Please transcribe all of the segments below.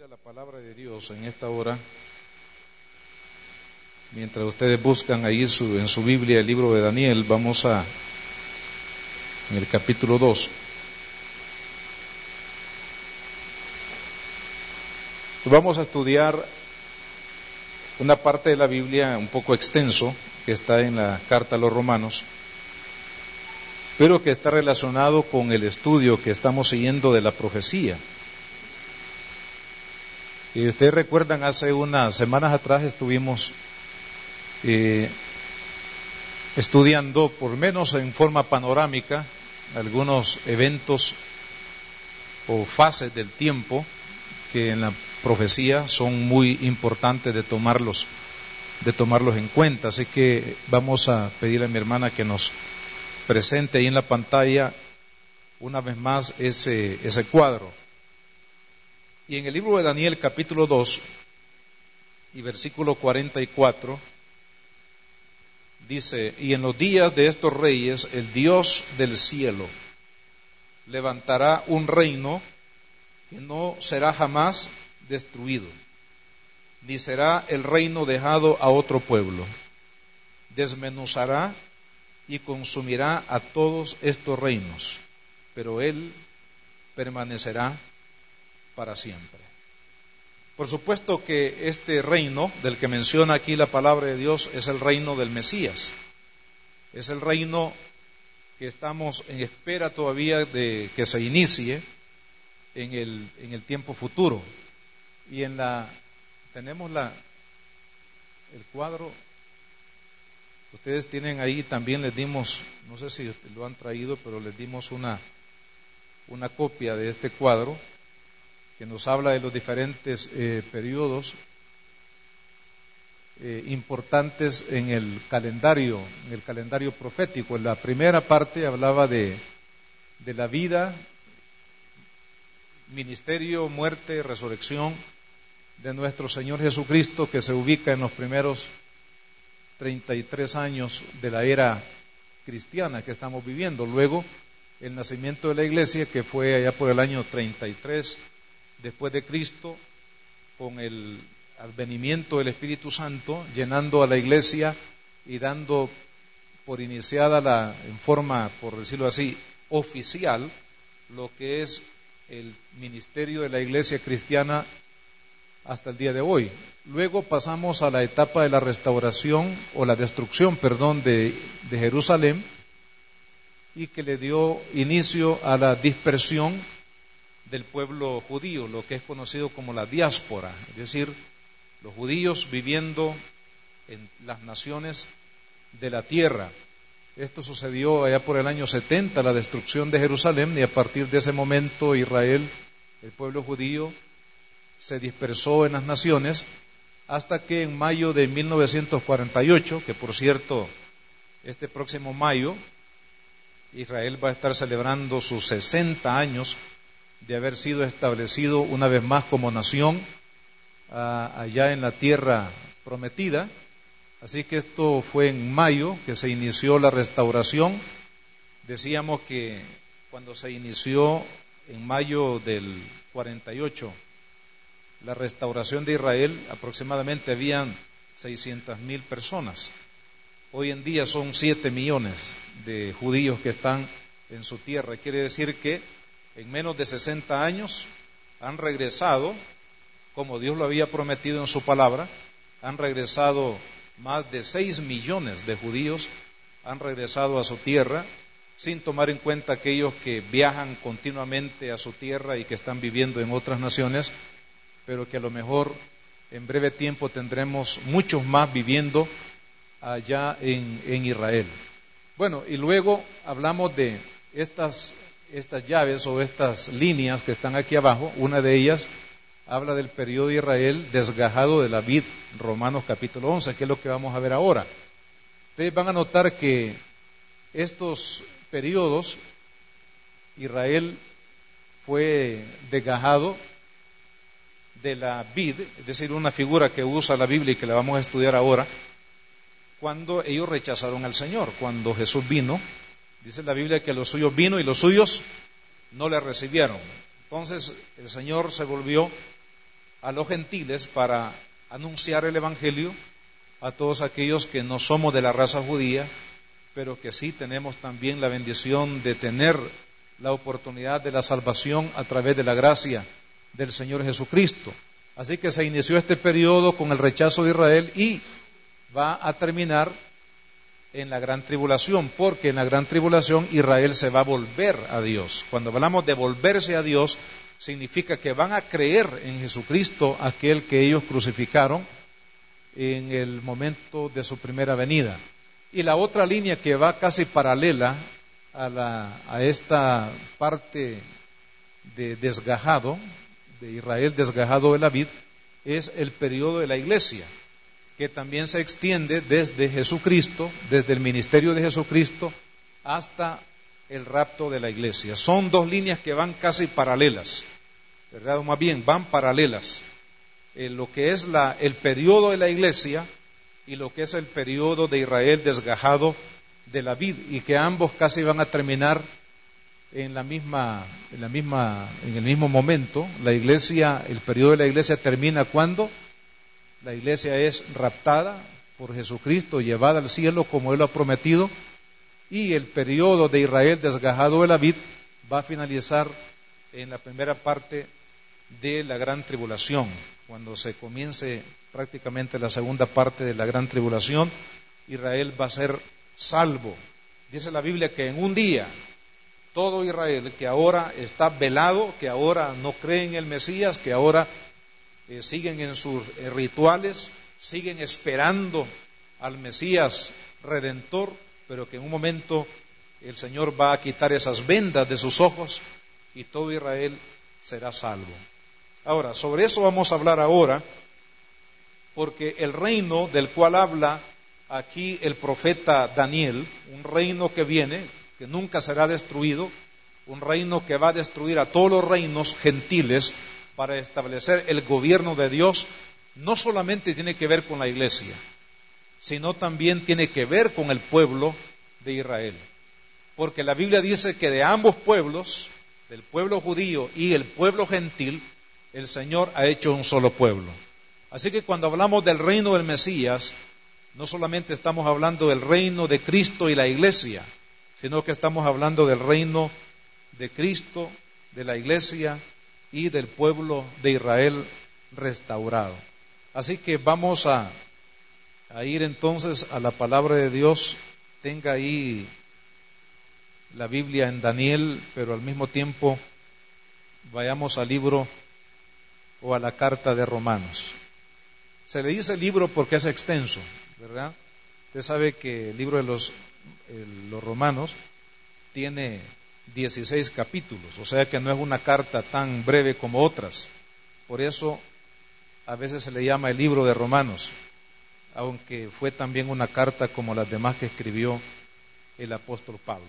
a la palabra de Dios en esta hora, mientras ustedes buscan ahí en su Biblia el libro de Daniel, vamos en el capítulo 2. Vamos a estudiar una parte de la Biblia un poco extenso, que está en la carta a los Romanos, pero que está relacionado con el estudio que estamos siguiendo de la profecía. Y ustedes recuerdan, hace unas semanas atrás estuvimos estudiando, por lo menos en forma panorámica, algunos eventos o fases del tiempo que en la profecía son muy importantes de tomarlos en cuenta. Así que vamos a pedirle a mi hermana que nos presente ahí en la pantalla una vez más ese cuadro. Y en el libro de Daniel, capítulo 2 y versículo 44, dice: y en los días de estos reyes, el Dios del cielo levantará un reino que no será jamás destruido, ni será el reino dejado a otro pueblo. Desmenuzará y consumirá a todos estos reinos, pero él permanecerá para siempre. Por supuesto que este reino del que menciona aquí la palabra de Dios es el reino del Mesías. Es el reino que estamos en espera todavía de que se inicie en el tiempo futuro. Y tenemos el cuadro. Ustedes tienen ahí, también les dimos, no sé si lo han traído, pero les dimos una copia de este cuadro que nos habla de los diferentes periodos importantes en el calendario profético. En la primera parte hablaba de la vida, ministerio, muerte, resurrección de nuestro Señor Jesucristo, que se ubica en los primeros 33 años de la era cristiana que estamos viviendo. Luego, el nacimiento de la iglesia, que fue allá por el año 33 después de Cristo, con el advenimiento del Espíritu Santo, llenando a la iglesia y dando por iniciada en forma, por decirlo así, oficial, lo que es el ministerio de la iglesia cristiana hasta el día de hoy. Luego pasamos a la etapa de la restauración o la destrucción, de Jerusalén, y que le dio inicio a la dispersión del pueblo judío, lo que es conocido como la diáspora, es decir, los judíos viviendo en las naciones de la tierra. Esto sucedió allá por el año 70, la destrucción de Jerusalén, y a partir de ese momento Israel, el pueblo judío, se dispersó en las naciones, hasta que en mayo de 1948, que por cierto, este próximo mayo, Israel va a estar celebrando sus 60 años de haber sido establecido una vez más como nación allá en la tierra prometida. Así que esto fue en mayo que se inició la restauración. Decíamos que cuando se inició en mayo del 48 la restauración de Israel, aproximadamente habían 600,000 personas. Hoy en día son 7 millones de judíos que están en su tierra. Quiere decir que en menos de 60 años han regresado, como Dios lo había prometido en su palabra, han regresado más de 6 millones de judíos, han regresado a su tierra, sin tomar en cuenta aquellos que viajan continuamente a su tierra y que están viviendo en otras naciones, pero que a lo mejor en breve tiempo tendremos muchos más viviendo allá en Israel. Bueno, y luego hablamos de estas llaves o estas líneas que están aquí abajo. Una de ellas habla del periodo de Israel desgajado de la vid, Romanos capítulo 11, que es lo que vamos a ver ahora. Ustedes van a notar que estos periodos, Israel fue desgajado de la vid, es decir, una figura que usa la Biblia y que la vamos a estudiar ahora, cuando ellos rechazaron al Señor. Cuando Jesús vino, dice la Biblia que los suyos vino y los suyos no le recibieron. Entonces el Señor se volvió a los gentiles para anunciar el Evangelio a todos aquellos que no somos de la raza judía, pero que sí tenemos también la bendición de tener la oportunidad de la salvación a través de la gracia del Señor Jesucristo. Así que se inició este periodo con el rechazo de Israel y va a terminar en la gran tribulación, porque en la gran tribulación Israel se va a volver a Dios. Cuando hablamos de volverse a Dios, significa que van a creer en Jesucristo, aquel que ellos crucificaron en el momento de su primera venida. Y la otra línea que va casi paralela a esta parte de desgajado, de Israel desgajado de la vid, es el periodo de la iglesia, que también se extiende desde Jesucristo, desde el ministerio de Jesucristo hasta el rapto de la iglesia. Son dos líneas que van casi paralelas, ¿verdad? O más bien, van paralelas. Lo que es el periodo de la iglesia y lo que es el periodo de Israel desgajado de la vid, y que ambos casi van a terminar en el mismo momento. La iglesia, el periodo de la iglesia termina cuando la iglesia es raptada por Jesucristo, llevada al cielo como Él lo ha prometido, y el periodo de Israel desgajado de la vid va a finalizar en la primera parte de la gran tribulación, cuando se comience prácticamente la segunda parte de la gran tribulación. Israel va a ser salvo. Dice la Biblia que en un día todo Israel, que ahora está velado, que ahora no cree en el Mesías, que ahora siguen en sus rituales, siguen esperando al Mesías Redentor, pero que en un momento el Señor va a quitar esas vendas de sus ojos y todo Israel será salvo. Ahora, sobre eso vamos a hablar ahora, porque el reino del cual habla aquí el profeta Daniel, un reino que viene, que nunca será destruido, un reino que va a destruir a todos los reinos gentiles para establecer el gobierno de Dios, no solamente tiene que ver con la iglesia, sino también tiene que ver con el pueblo de Israel. Porque la Biblia dice que de ambos pueblos, del pueblo judío y el pueblo gentil, el Señor ha hecho un solo pueblo. Así que cuando hablamos del reino del Mesías, no solamente estamos hablando del reino de Cristo y la iglesia, sino que estamos hablando del reino de Cristo, de la iglesia y del pueblo de Israel restaurado. Así que vamos a ir entonces a la palabra de Dios. Tenga ahí la Biblia en Daniel, pero al mismo tiempo vayamos al libro o a la carta de Romanos. Se le dice libro porque es extenso, ¿verdad? Usted sabe que el libro de los Romanos tiene 16 capítulos, o sea que no es una carta tan breve como otras. Por eso a veces se le llama el libro de Romanos, aunque fue también una carta como las demás que escribió el apóstol Pablo.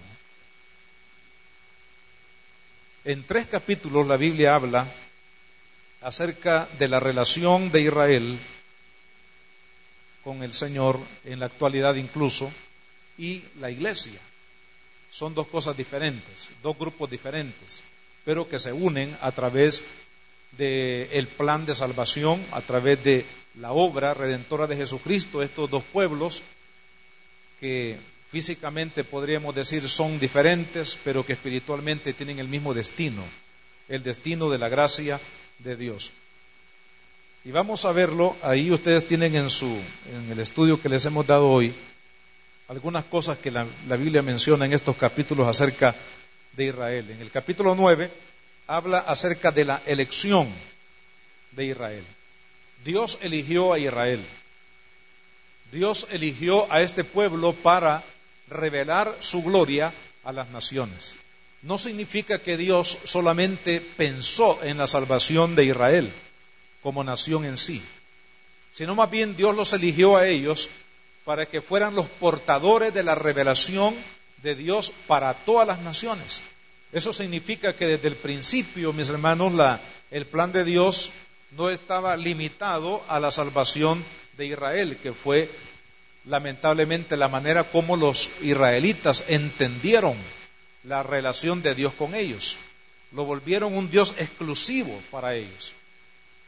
En 3 capítulos la Biblia habla acerca de la relación de Israel con el Señor, en la actualidad incluso, y la iglesia. Son dos cosas diferentes, dos grupos diferentes, pero que se unen a través del plan de salvación, a través de la obra redentora de Jesucristo. Estos dos pueblos que físicamente podríamos decir son diferentes, pero que espiritualmente tienen el mismo destino, el destino de la gracia de Dios. Y vamos a verlo, ahí ustedes tienen en el estudio que les hemos dado hoy, algunas cosas que la Biblia menciona en estos capítulos acerca de Israel. En el capítulo 9 habla acerca de la elección de Israel. Dios eligió a Israel. Dios eligió a este pueblo para revelar su gloria a las naciones. No significa que Dios solamente pensó en la salvación de Israel como nación en sí, sino más bien Dios los eligió a ellos para que fueran los portadores de la revelación de Dios para todas las naciones. Eso significa que desde el principio, mis hermanos, el plan de Dios no estaba limitado a la salvación de Israel, que fue lamentablemente la manera como los israelitas entendieron la relación de Dios con ellos. Lo volvieron un Dios exclusivo para ellos.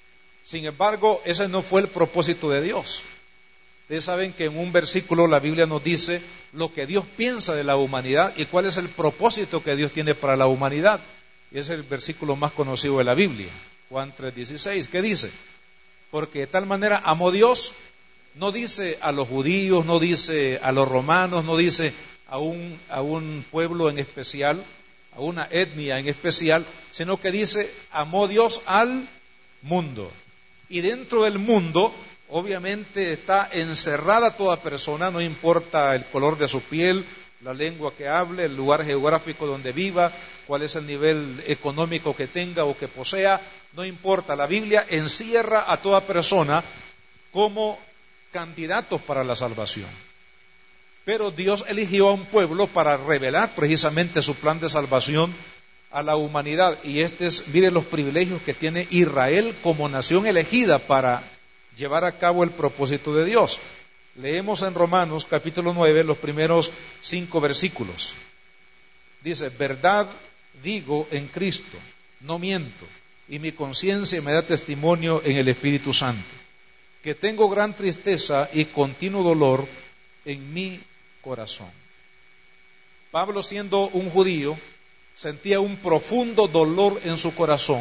Sin embargo, ese no fue el propósito de Dios. Ustedes saben que en un versículo la Biblia nos dice lo que Dios piensa de la humanidad y cuál es el propósito que Dios tiene para la humanidad. Y es el versículo más conocido de la Biblia, Juan 3:16, que dice: porque de tal manera amó Dios, no dice a los judíos, no dice a los romanos, no dice a un pueblo en especial, a una etnia en especial, sino que dice, amó Dios al mundo. Y dentro del mundo, obviamente, está encerrada toda persona, no importa el color de su piel, la lengua que hable, el lugar geográfico donde viva, cuál es el nivel económico que tenga o que posea, no importa. La Biblia encierra a toda persona como candidatos para la salvación. Pero Dios eligió a un pueblo para revelar precisamente su plan de salvación a la humanidad. Y miren los privilegios que tiene Israel como nación elegida para llevar a cabo el propósito de Dios. Leemos en Romanos capítulo 9 los primeros 5 versículos. Dice: verdad digo en Cristo, no miento, y mi conciencia me da testimonio en el Espíritu Santo, que tengo gran tristeza y continuo dolor en mi corazón. Pablo, siendo un judío, sentía un profundo dolor en su corazón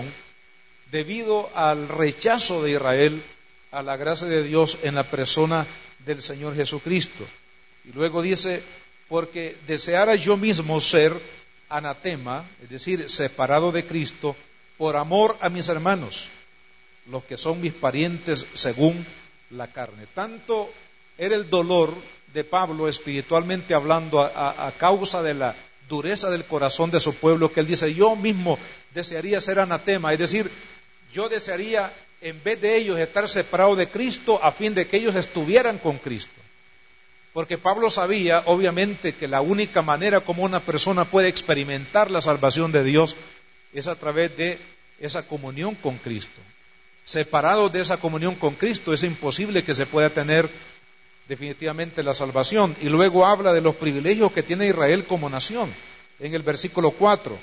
debido al rechazo de Israel a la gracia de Dios en la persona del Señor Jesucristo. Y luego dice: porque deseara yo mismo ser anatema, es decir, separado de Cristo, por amor a mis hermanos, los que son mis parientes según la carne. Tanto era el dolor de Pablo, espiritualmente hablando, a causa de la dureza del corazón de su pueblo, que él dice: yo mismo desearía ser anatema, es decir, yo desearía, en vez de ellos, estar separado de Cristo, a fin de que ellos estuvieran con Cristo. Porque Pablo sabía, obviamente, que la única manera como una persona puede experimentar la salvación de Dios es a través de esa comunión con Cristo. Separado de esa comunión con Cristo, es imposible que se pueda tener definitivamente la salvación. Y luego habla de los privilegios que tiene Israel como nación. En el versículo 4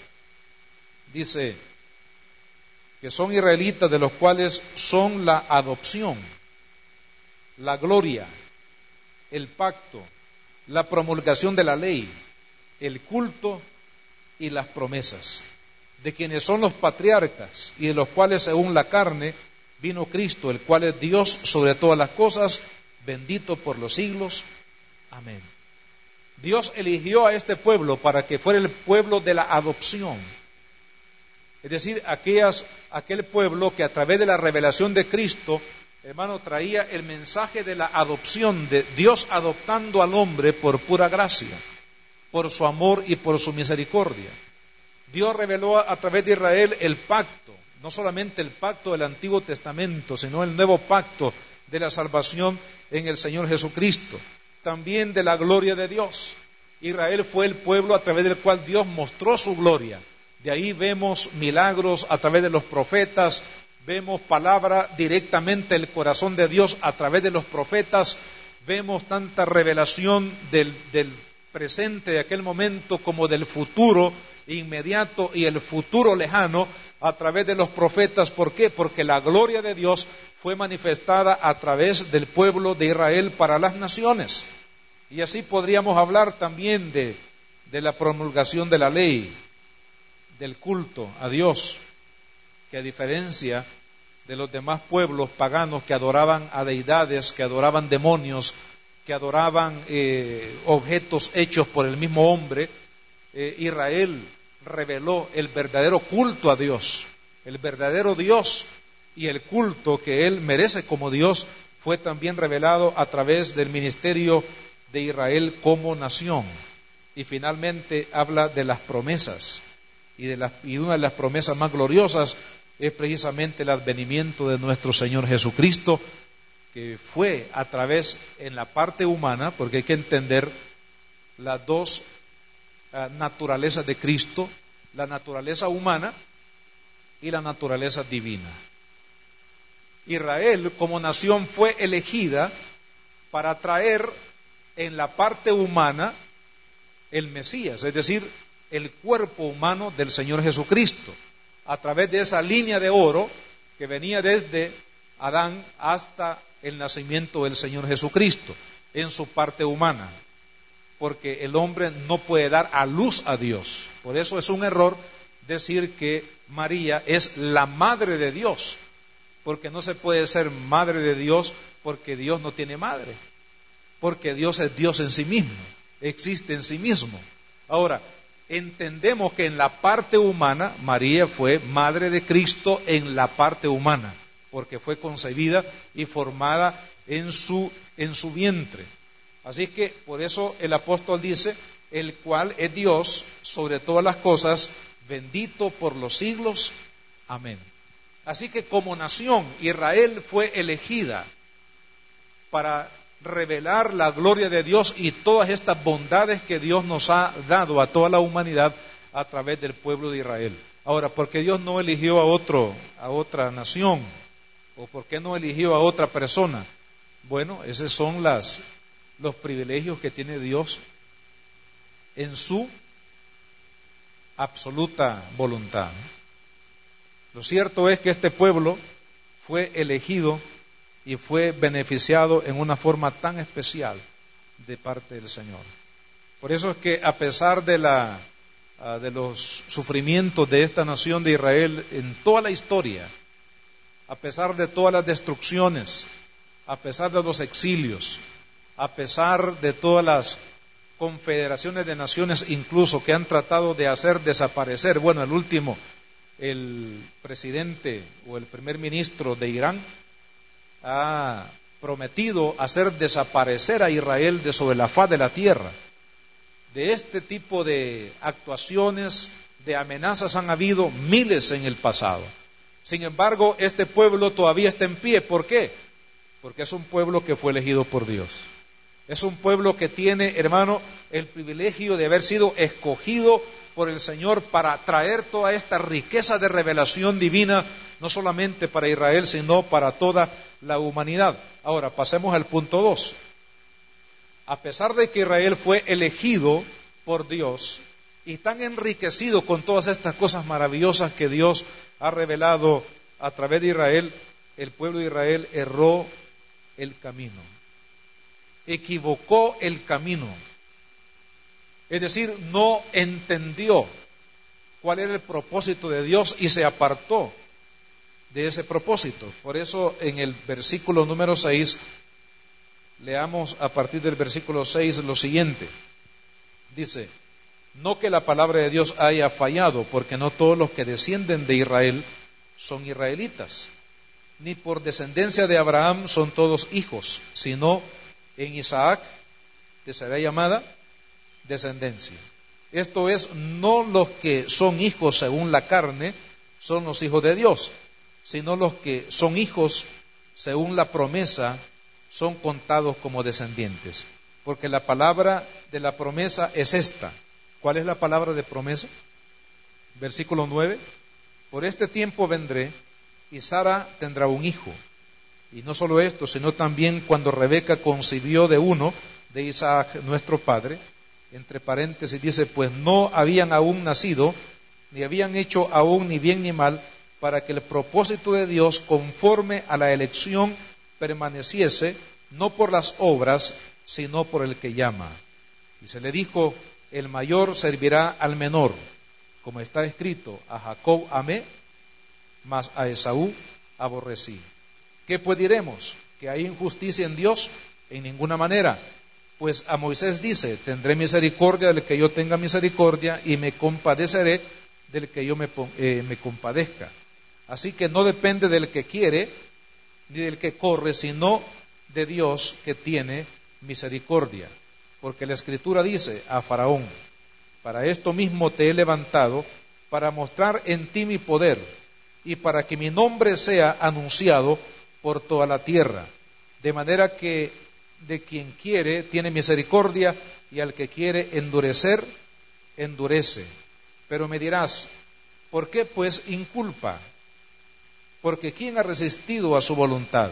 dice que son israelitas, de los cuales son la adopción, la gloria, el pacto, la promulgación de la ley, el culto y las promesas, de quienes son los patriarcas y de los cuales según la carne vino Cristo, el cual es Dios sobre todas las cosas, bendito por los siglos. Amén. Dios eligió a este pueblo para que fuera el pueblo de la adopción. Es decir, aquel pueblo que a través de la revelación de Cristo, hermano, traía el mensaje de la adopción, de Dios adoptando al hombre por pura gracia, por su amor y por su misericordia. Dios reveló a través de Israel el pacto, no solamente el pacto del Antiguo Testamento, sino el nuevo pacto de la salvación en el Señor Jesucristo, también de la gloria de Dios. Israel fue el pueblo a través del cual Dios mostró su gloria. De ahí vemos milagros a través de los profetas, vemos palabra directamente del corazón de Dios a través de los profetas, vemos tanta revelación del presente de aquel momento como del futuro inmediato y el futuro lejano a través de los profetas. ¿Por qué? Porque la gloria de Dios fue manifestada a través del pueblo de Israel para las naciones. Y así podríamos hablar también de la promulgación de la ley, del culto a Dios, que a diferencia de los demás pueblos paganos que adoraban a deidades, que adoraban demonios, que adoraban objetos hechos por el mismo hombre, Israel reveló el verdadero culto a Dios, el verdadero Dios, y el culto que Él merece como Dios fue también revelado a través del ministerio de Israel como nación. Y finalmente habla de las promesas, y una de las promesas más gloriosas es precisamente el advenimiento de nuestro Señor Jesucristo, que fue a través, en la parte humana, porque hay que entender las dos naturalezas de Cristo, la naturaleza humana y la naturaleza divina. Israel como nación fue elegida para traer en la parte humana el Mesías, es decir, el cuerpo humano del Señor Jesucristo, a través de esa línea de oro que venía desde Adán hasta el nacimiento del Señor Jesucristo, en su parte humana, porque el hombre no puede dar a luz a Dios. Por eso es un error decir que María es la madre de Dios, porque no se puede ser madre de Dios porque Dios no tiene madre, porque Dios es Dios en sí mismo, existe en sí mismo. Ahora, entendemos que en la parte humana, María fue madre de Cristo en la parte humana, porque fue concebida y formada en su vientre. Así que por eso el apóstol dice, el cual es Dios sobre todas las cosas, bendito por los siglos. Amén. Así que como nación, Israel fue elegida para revelar la gloria de Dios y todas estas bondades que Dios nos ha dado a toda la humanidad a través del pueblo de Israel. Ahora, ¿por qué Dios no eligió a otra nación? ¿O por qué no eligió a otra persona? Bueno, esos son los privilegios que tiene Dios en su absoluta voluntad. Lo cierto es que este pueblo fue elegido y fue beneficiado en una forma tan especial de parte del Señor. Por eso es que a pesar de los sufrimientos de esta nación de Israel en toda la historia, a pesar de todas las destrucciones, a pesar de los exilios, a pesar de todas las confederaciones de naciones incluso que han tratado de hacer desaparecer, bueno, el último, el presidente o el primer ministro de Irán ha prometido hacer desaparecer a Israel de sobre la faz de la tierra. De este tipo de actuaciones, de amenazas han habido miles en el pasado. Sin embargo, este pueblo todavía está en pie. ¿Por qué? Porque es un pueblo que fue elegido por Dios. Es un pueblo que tiene, hermano, el privilegio de haber sido escogido por el Señor para traer toda esta riqueza de revelación divina, no solamente para Israel, sino para toda la humanidad. Ahora, pasemos al punto 2. A pesar de que Israel fue elegido por Dios y tan enriquecido con todas estas cosas maravillosas que Dios ha revelado a través de Israel, el pueblo de Israel erró el camino, equivocó el camino. Es decir, no entendió cuál era el propósito de Dios y se apartó de ese propósito. Por eso en el versículo número 6, leamos a partir del versículo 6 lo siguiente. Dice, no que la palabra de Dios haya fallado, porque no todos los que descienden de Israel son israelitas, ni por descendencia de Abraham son todos hijos, sino en Isaac te será llamada descendencia. Esto es, no los que son hijos según la carne son los hijos de Dios, sino los que son hijos según la promesa son contados como descendientes. Porque la palabra de la promesa es esta. ¿Cuál es la palabra de promesa? Versículo 9. Por este tiempo vendré y Sara tendrá un hijo. Y no solo esto, sino también cuando Rebeca concibió de uno, de Isaac, nuestro padre, entre paréntesis dice, pues no habían aún nacido, ni habían hecho aún ni bien ni mal, para que el propósito de Dios conforme a la elección permaneciese, no por las obras, sino por el que llama. Y se le dijo, el mayor servirá al menor, como está escrito, a Jacob amé, mas a Esaú aborrecí. ¿Qué pues diremos? ¿Que hay injusticia en Dios? En ninguna manera. Pues a Moisés dice, tendré misericordia del que yo tenga misericordia y me compadeceré del que yo me compadezca. Así que no depende del que quiere ni del que corre, sino de Dios que tiene misericordia. Porque la Escritura dice a Faraón, para esto mismo te he levantado, para mostrar en ti mi poder y para que mi nombre sea anunciado por toda la tierra. De manera que de quien quiere tiene misericordia y al que quiere endurecer, endurece. Pero me dirás, ¿por qué pues inculpa? Porque ¿quién ha resistido a su voluntad?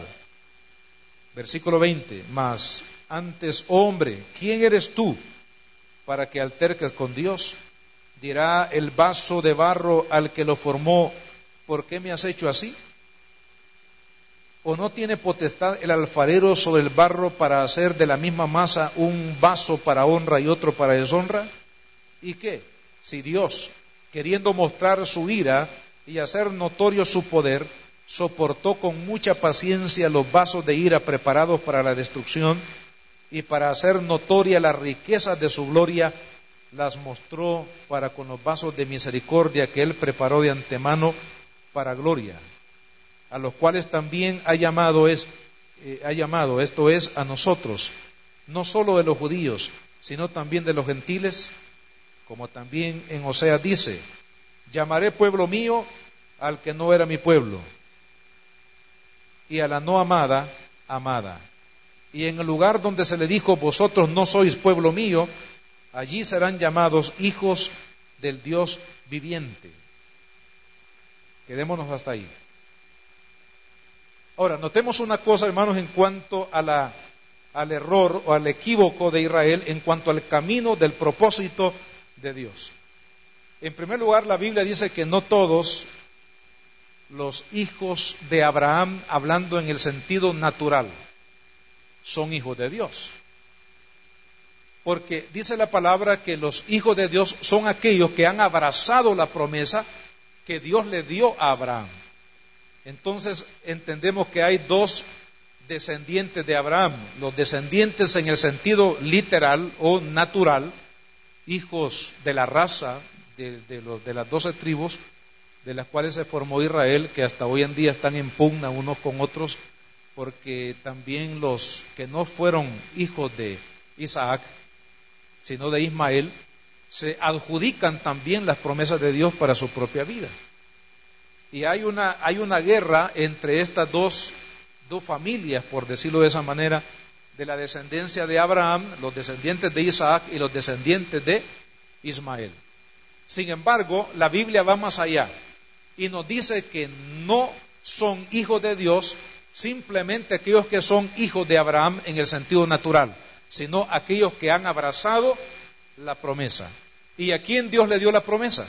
Versículo 20, mas antes, oh hombre, ¿quién eres tú para que alterques con Dios? Dirá el vaso de barro al que lo formó, ¿por qué me has hecho así? ¿O no tiene potestad el alfarero sobre el barro para hacer de la misma masa un vaso para honra y otro para deshonra? ¿Y qué? Si Dios, queriendo mostrar su ira y hacer notorio su poder, soportó con mucha paciencia los vasos de ira preparados para la destrucción, y para hacer notoria las riquezas de su gloria, las mostró para con los vasos de misericordia que Él preparó de antemano para gloria, a los cuales también ha llamado, esto es, a nosotros, no solo de los judíos, sino también de los gentiles, como también en Oseas dice: llamaré pueblo mío al que no era mi pueblo, y a la no amada, amada. Y en el lugar donde se le dijo: vosotros no sois pueblo mío, allí serán llamados hijos del Dios viviente. Quedémonos hasta ahí. Ahora, notemos una cosa, hermanos, en cuanto al error o al equívoco de Israel, en cuanto al camino del propósito de Dios. En primer lugar, la Biblia dice que no todos los hijos de Abraham, hablando en el sentido natural, son hijos de Dios. Porque dice la palabra que los hijos de Dios son aquellos que han abrazado la promesa que Dios le dio a Abraham. Entonces entendemos que hay dos descendientes de Abraham: los descendientes en el sentido literal o natural, hijos de la raza de las 12 tribus de las cuales se formó Israel, que hasta hoy en día están en pugna unos con otros, porque también los que no fueron hijos de Isaac, sino de Ismael, se adjudican también las promesas de Dios para su propia vida. Y hay una guerra entre estas dos familias, por decirlo de esa manera, de la descendencia de Abraham, los descendientes de Isaac y los descendientes de Ismael. Sin embargo, la Biblia va más allá y nos dice que no son hijos de Dios simplemente aquellos que son hijos de Abraham en el sentido natural, sino aquellos que han abrazado la promesa. ¿Y a quién Dios le dio la promesa?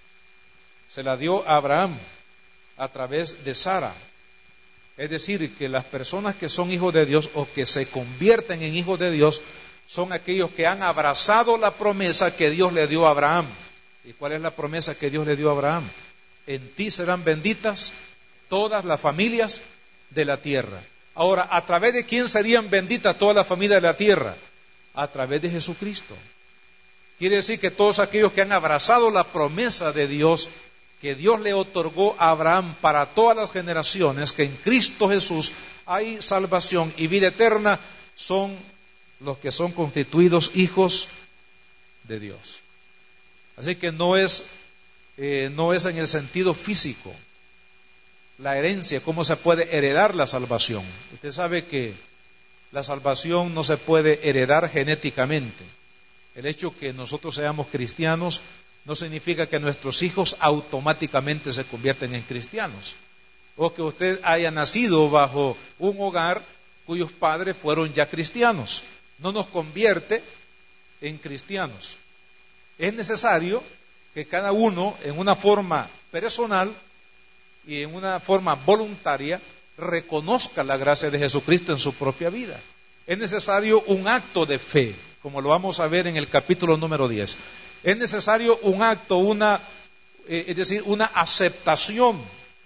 Se la dio a Abraham a través de Sara. Es decir, que las personas que son hijos de Dios o que se convierten en hijos de Dios son aquellos que han abrazado la promesa que Dios le dio a Abraham. ¿Y cuál es la promesa que Dios le dio a Abraham? En ti serán benditas todas las familias de la tierra. Ahora, ¿a través de quién serían benditas todas las familias de la tierra? A través de Jesucristo. Quiere decir que todos aquellos que han abrazado la promesa de Dios, que Dios le otorgó a Abraham para todas las generaciones, que en Cristo Jesús hay salvación y vida eterna, son los que son constituidos hijos de Dios. Así que no es en el sentido físico, la herencia, cómo se puede heredar la salvación. Usted sabe que la salvación no se puede heredar genéticamente. El hecho que nosotros seamos cristianos no significa que nuestros hijos automáticamente se convierten en cristianos, o que usted haya nacido bajo un hogar cuyos padres fueron ya cristianos. No nos convierte en cristianos. Es necesario que cada uno, en una forma personal y en una forma voluntaria, reconozca la gracia de Jesucristo en su propia vida. Es necesario un acto de fe, como lo vamos a ver en el capítulo número 10. Es necesario un acto, es decir, una aceptación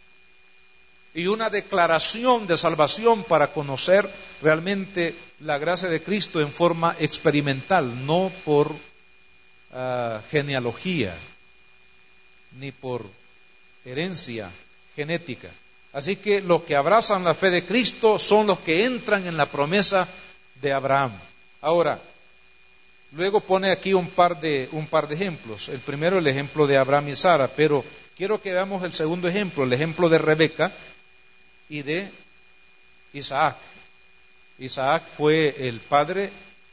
y una declaración de salvación para conocer realmente la gracia de Cristo en forma experimental, no por genealogía ni por herencia genética. Así que los que abrazan la fe de Cristo son los que entran en la promesa de Abraham. Ahora, luego pone aquí un par de ejemplos. El primero, el ejemplo de Abraham y Sara, pero quiero que veamos el segundo ejemplo, el ejemplo de Rebeca y de Isaac. Isaac fue el padre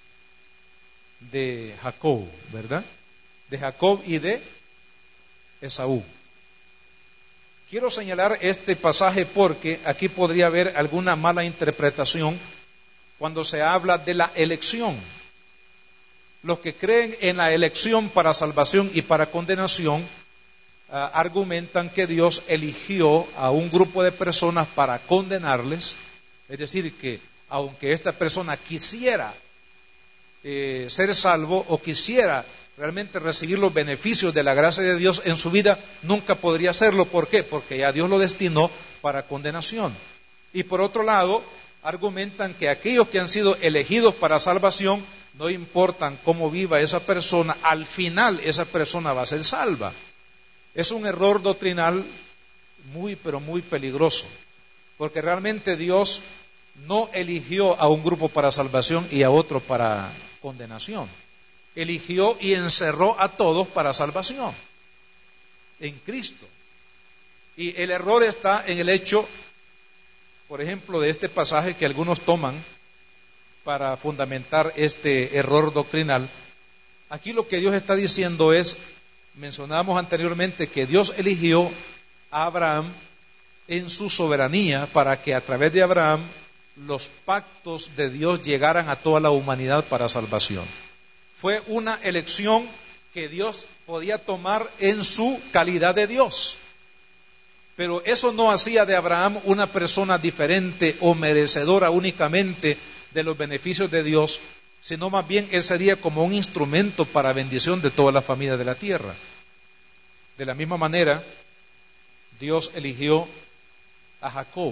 de Jacob, ¿verdad? De Jacob y de Esaú. Quiero señalar este pasaje porque aquí podría haber alguna mala interpretación cuando se habla de la elección. Los que creen en la elección para salvación y para condenación argumentan que Dios eligió a un grupo de personas para condenarles, es decir, que aunque esta persona quisiera ser salvo o quisiera realmente recibir los beneficios de la gracia de Dios en su vida, nunca podría hacerlo. ¿Por qué? Porque ya Dios lo destinó para condenación. Y por otro lado, argumentan que aquellos que han sido elegidos para salvación, no importan cómo viva esa persona, al final esa persona va a ser salva. Es un error doctrinal muy, pero muy peligroso, porque realmente Dios no eligió a un grupo para salvación y a otro para condenación. Eligió y encerró a todos para salvación en Cristo. Y el error está en el hecho, por ejemplo, de este pasaje que algunos toman para fundamentar este error doctrinal. Aquí lo que Dios está diciendo es, mencionábamos anteriormente que Dios eligió a Abraham en su soberanía para que a través de Abraham los pactos de Dios llegaran a toda la humanidad para salvación. Fue una elección que Dios podía tomar en su calidad de Dios. Pero eso no hacía de Abraham una persona diferente o merecedora únicamente de los beneficios de Dios, sino más bien él sería como un instrumento para bendición de toda la familia de la tierra. De la misma manera, Dios eligió a Jacob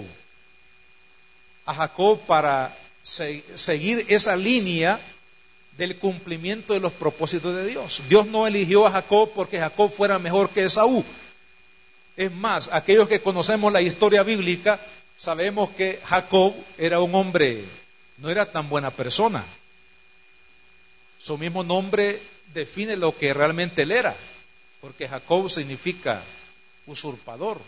para seguir esa línea del cumplimiento de los propósitos de Dios. Dios no eligió a Jacob porque Jacob fuera mejor que Esaú. Es más, aquellos que conocemos la historia bíblica, sabemos que Jacob era un hombre, no era tan buena persona. Su mismo nombre define lo que realmente él era, porque Jacob significa usurpador.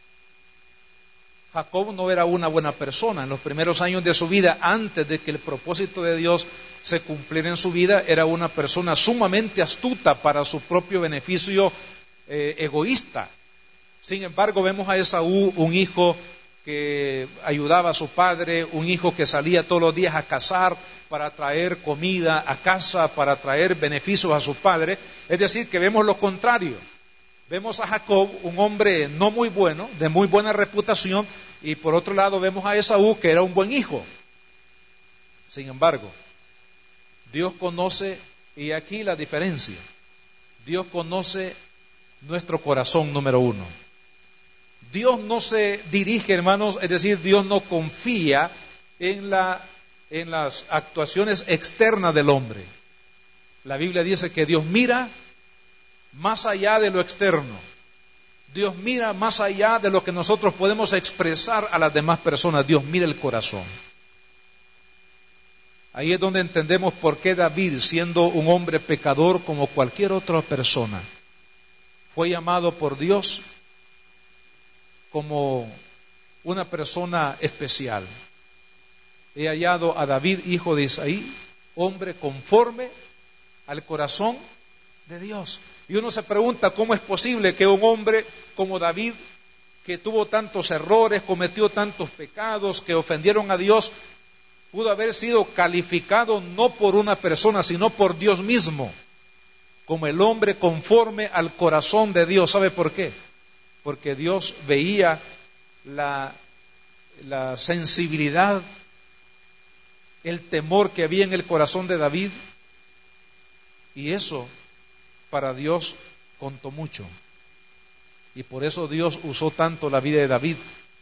Jacob no era una buena persona. En los primeros años de su vida, antes de que el propósito de Dios se cumpliera en su vida, era una persona sumamente astuta para su propio beneficio egoísta. Sin embargo, vemos a Esaú, un hijo que ayudaba a su padre, un hijo que salía todos los días a cazar para traer comida a casa, para traer beneficios a su padre. Es decir, que vemos lo contrario. Vemos a Jacob, un hombre no muy bueno, de muy buena reputación, y por otro lado vemos a Esaú, que era un buen hijo. Sin embargo, Dios conoce, y aquí la diferencia, Dios conoce nuestro corazón, número uno. Dios no se dirige, hermanos, es decir, Dios no confía en las actuaciones externas del hombre. La Biblia dice que Dios mira más allá de lo externo. Dios mira más allá de lo que nosotros podemos expresar a las demás personas. Dios mira el corazón. Ahí es donde entendemos por qué David, siendo un hombre pecador como cualquier otra persona, fue llamado por Dios como una persona especial. He hallado a David, hijo de Isaí, hombre conforme al corazón de Dios. Y uno se pregunta cómo es posible que un hombre como David, que tuvo tantos errores, cometió tantos pecados, que ofendieron a Dios, pudo haber sido calificado no por una persona, sino por Dios mismo, como el hombre conforme al corazón de Dios. ¿Sabe por qué? Porque Dios veía la sensibilidad, el temor que había en el corazón de David, y eso para Dios contó mucho. Y por eso Dios usó tanto la vida de David.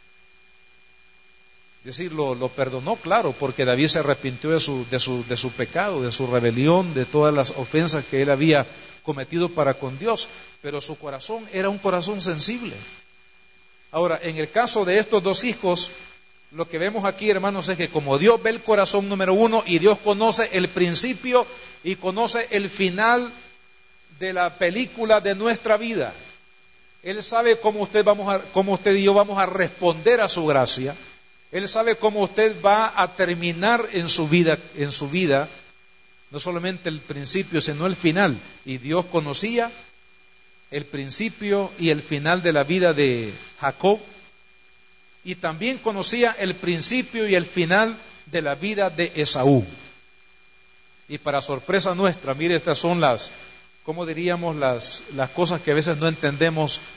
Es decir, lo perdonó, claro, porque David se arrepintió de su pecado, de su rebelión, de todas las ofensas que él había cometido para con Dios. Pero su corazón era un corazón sensible. Ahora, en el caso de estos dos hijos, lo que vemos aquí, hermanos, es que como Dios ve el corazón, número uno, y Dios conoce el principio y conoce el final de la película de nuestra vida. Él sabe cómo usted y yo vamos a responder a su gracia. Él sabe cómo usted va a terminar en su vida, no solamente el principio, sino el final. Y Dios conocía el principio y el final de la vida de Jacob, y también conocía el principio y el final de la vida de Esaú. Y para sorpresa nuestra, mire, estas son las cosas que a veces no entendemos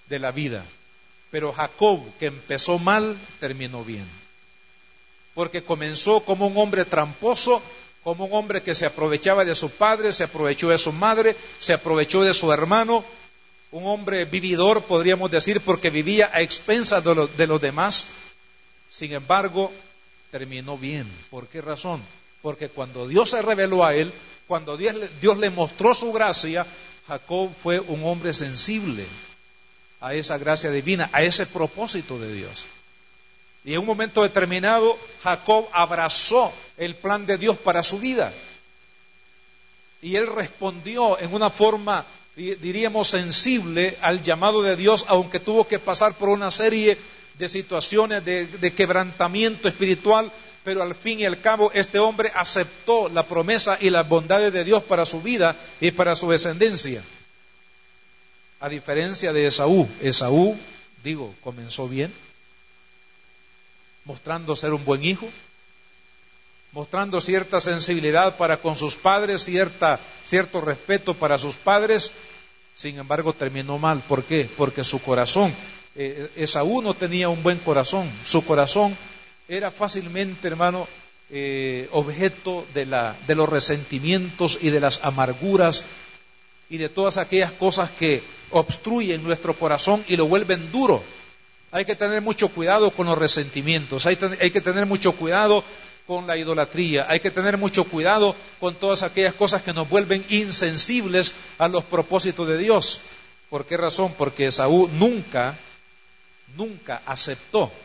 de la vida. Pero Jacob, que empezó mal, terminó bien. Porque comenzó como un hombre tramposo, como un hombre que se aprovechaba de su padre, se aprovechó de su madre, se aprovechó de su hermano, un hombre vividor, podríamos decir, porque vivía a expensas de los demás. Sin embargo, terminó bien. ¿Por qué razón? Porque cuando Dios se reveló a él, cuando Dios le mostró su gracia, Jacob fue un hombre sensible a esa gracia divina, a ese propósito de Dios. Y en un momento determinado, Jacob abrazó el plan de Dios para su vida. Y él respondió en una forma, diríamos, sensible al llamado de Dios, aunque tuvo que pasar por una serie de situaciones de quebrantamiento espiritual, pero al fin y al cabo este hombre aceptó la promesa y las bondades de Dios para su vida y para su descendencia. A diferencia de Esaú, comenzó bien, mostrando ser un buen hijo, mostrando cierta sensibilidad para con sus padres, cierto respeto para sus padres. Sin embargo, terminó mal. ¿Por qué? Porque su corazón, Esaú no tenía un buen corazón. Su corazón era fácilmente, hermano, objeto de los resentimientos y de las amarguras y de todas aquellas cosas que obstruyen nuestro corazón y lo vuelven duro. Hay que tener mucho cuidado con los resentimientos, hay que tener mucho cuidado con la idolatría, hay que tener mucho cuidado con todas aquellas cosas que nos vuelven insensibles a los propósitos de Dios. ¿Por qué razón? Porque Esaú nunca aceptó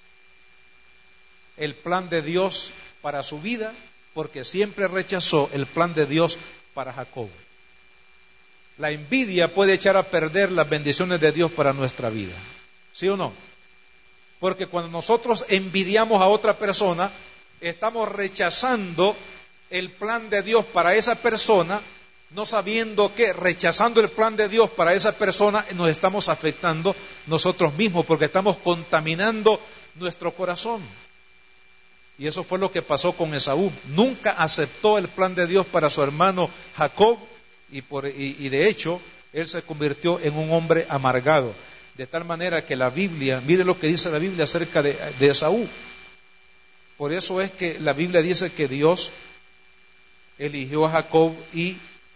el plan de Dios para su vida, porque siempre rechazó el plan de Dios para Jacob. La envidia puede echar a perder las bendiciones de Dios para nuestra vida. ¿Sí o no? Porque cuando nosotros envidiamos a otra persona, estamos rechazando el plan de Dios para esa persona, no sabiendo que rechazando el plan de Dios para esa persona nos estamos afectando nosotros mismos, porque estamos contaminando nuestro corazón. Y eso fue lo que pasó con Esaú. Nunca aceptó el plan de Dios para su hermano Jacob, y de hecho él se convirtió en un hombre amargado. De tal manera que la Biblia, mire lo que dice la Biblia acerca de Esaú. Por eso es que la Biblia dice que Dios eligió a Jacob y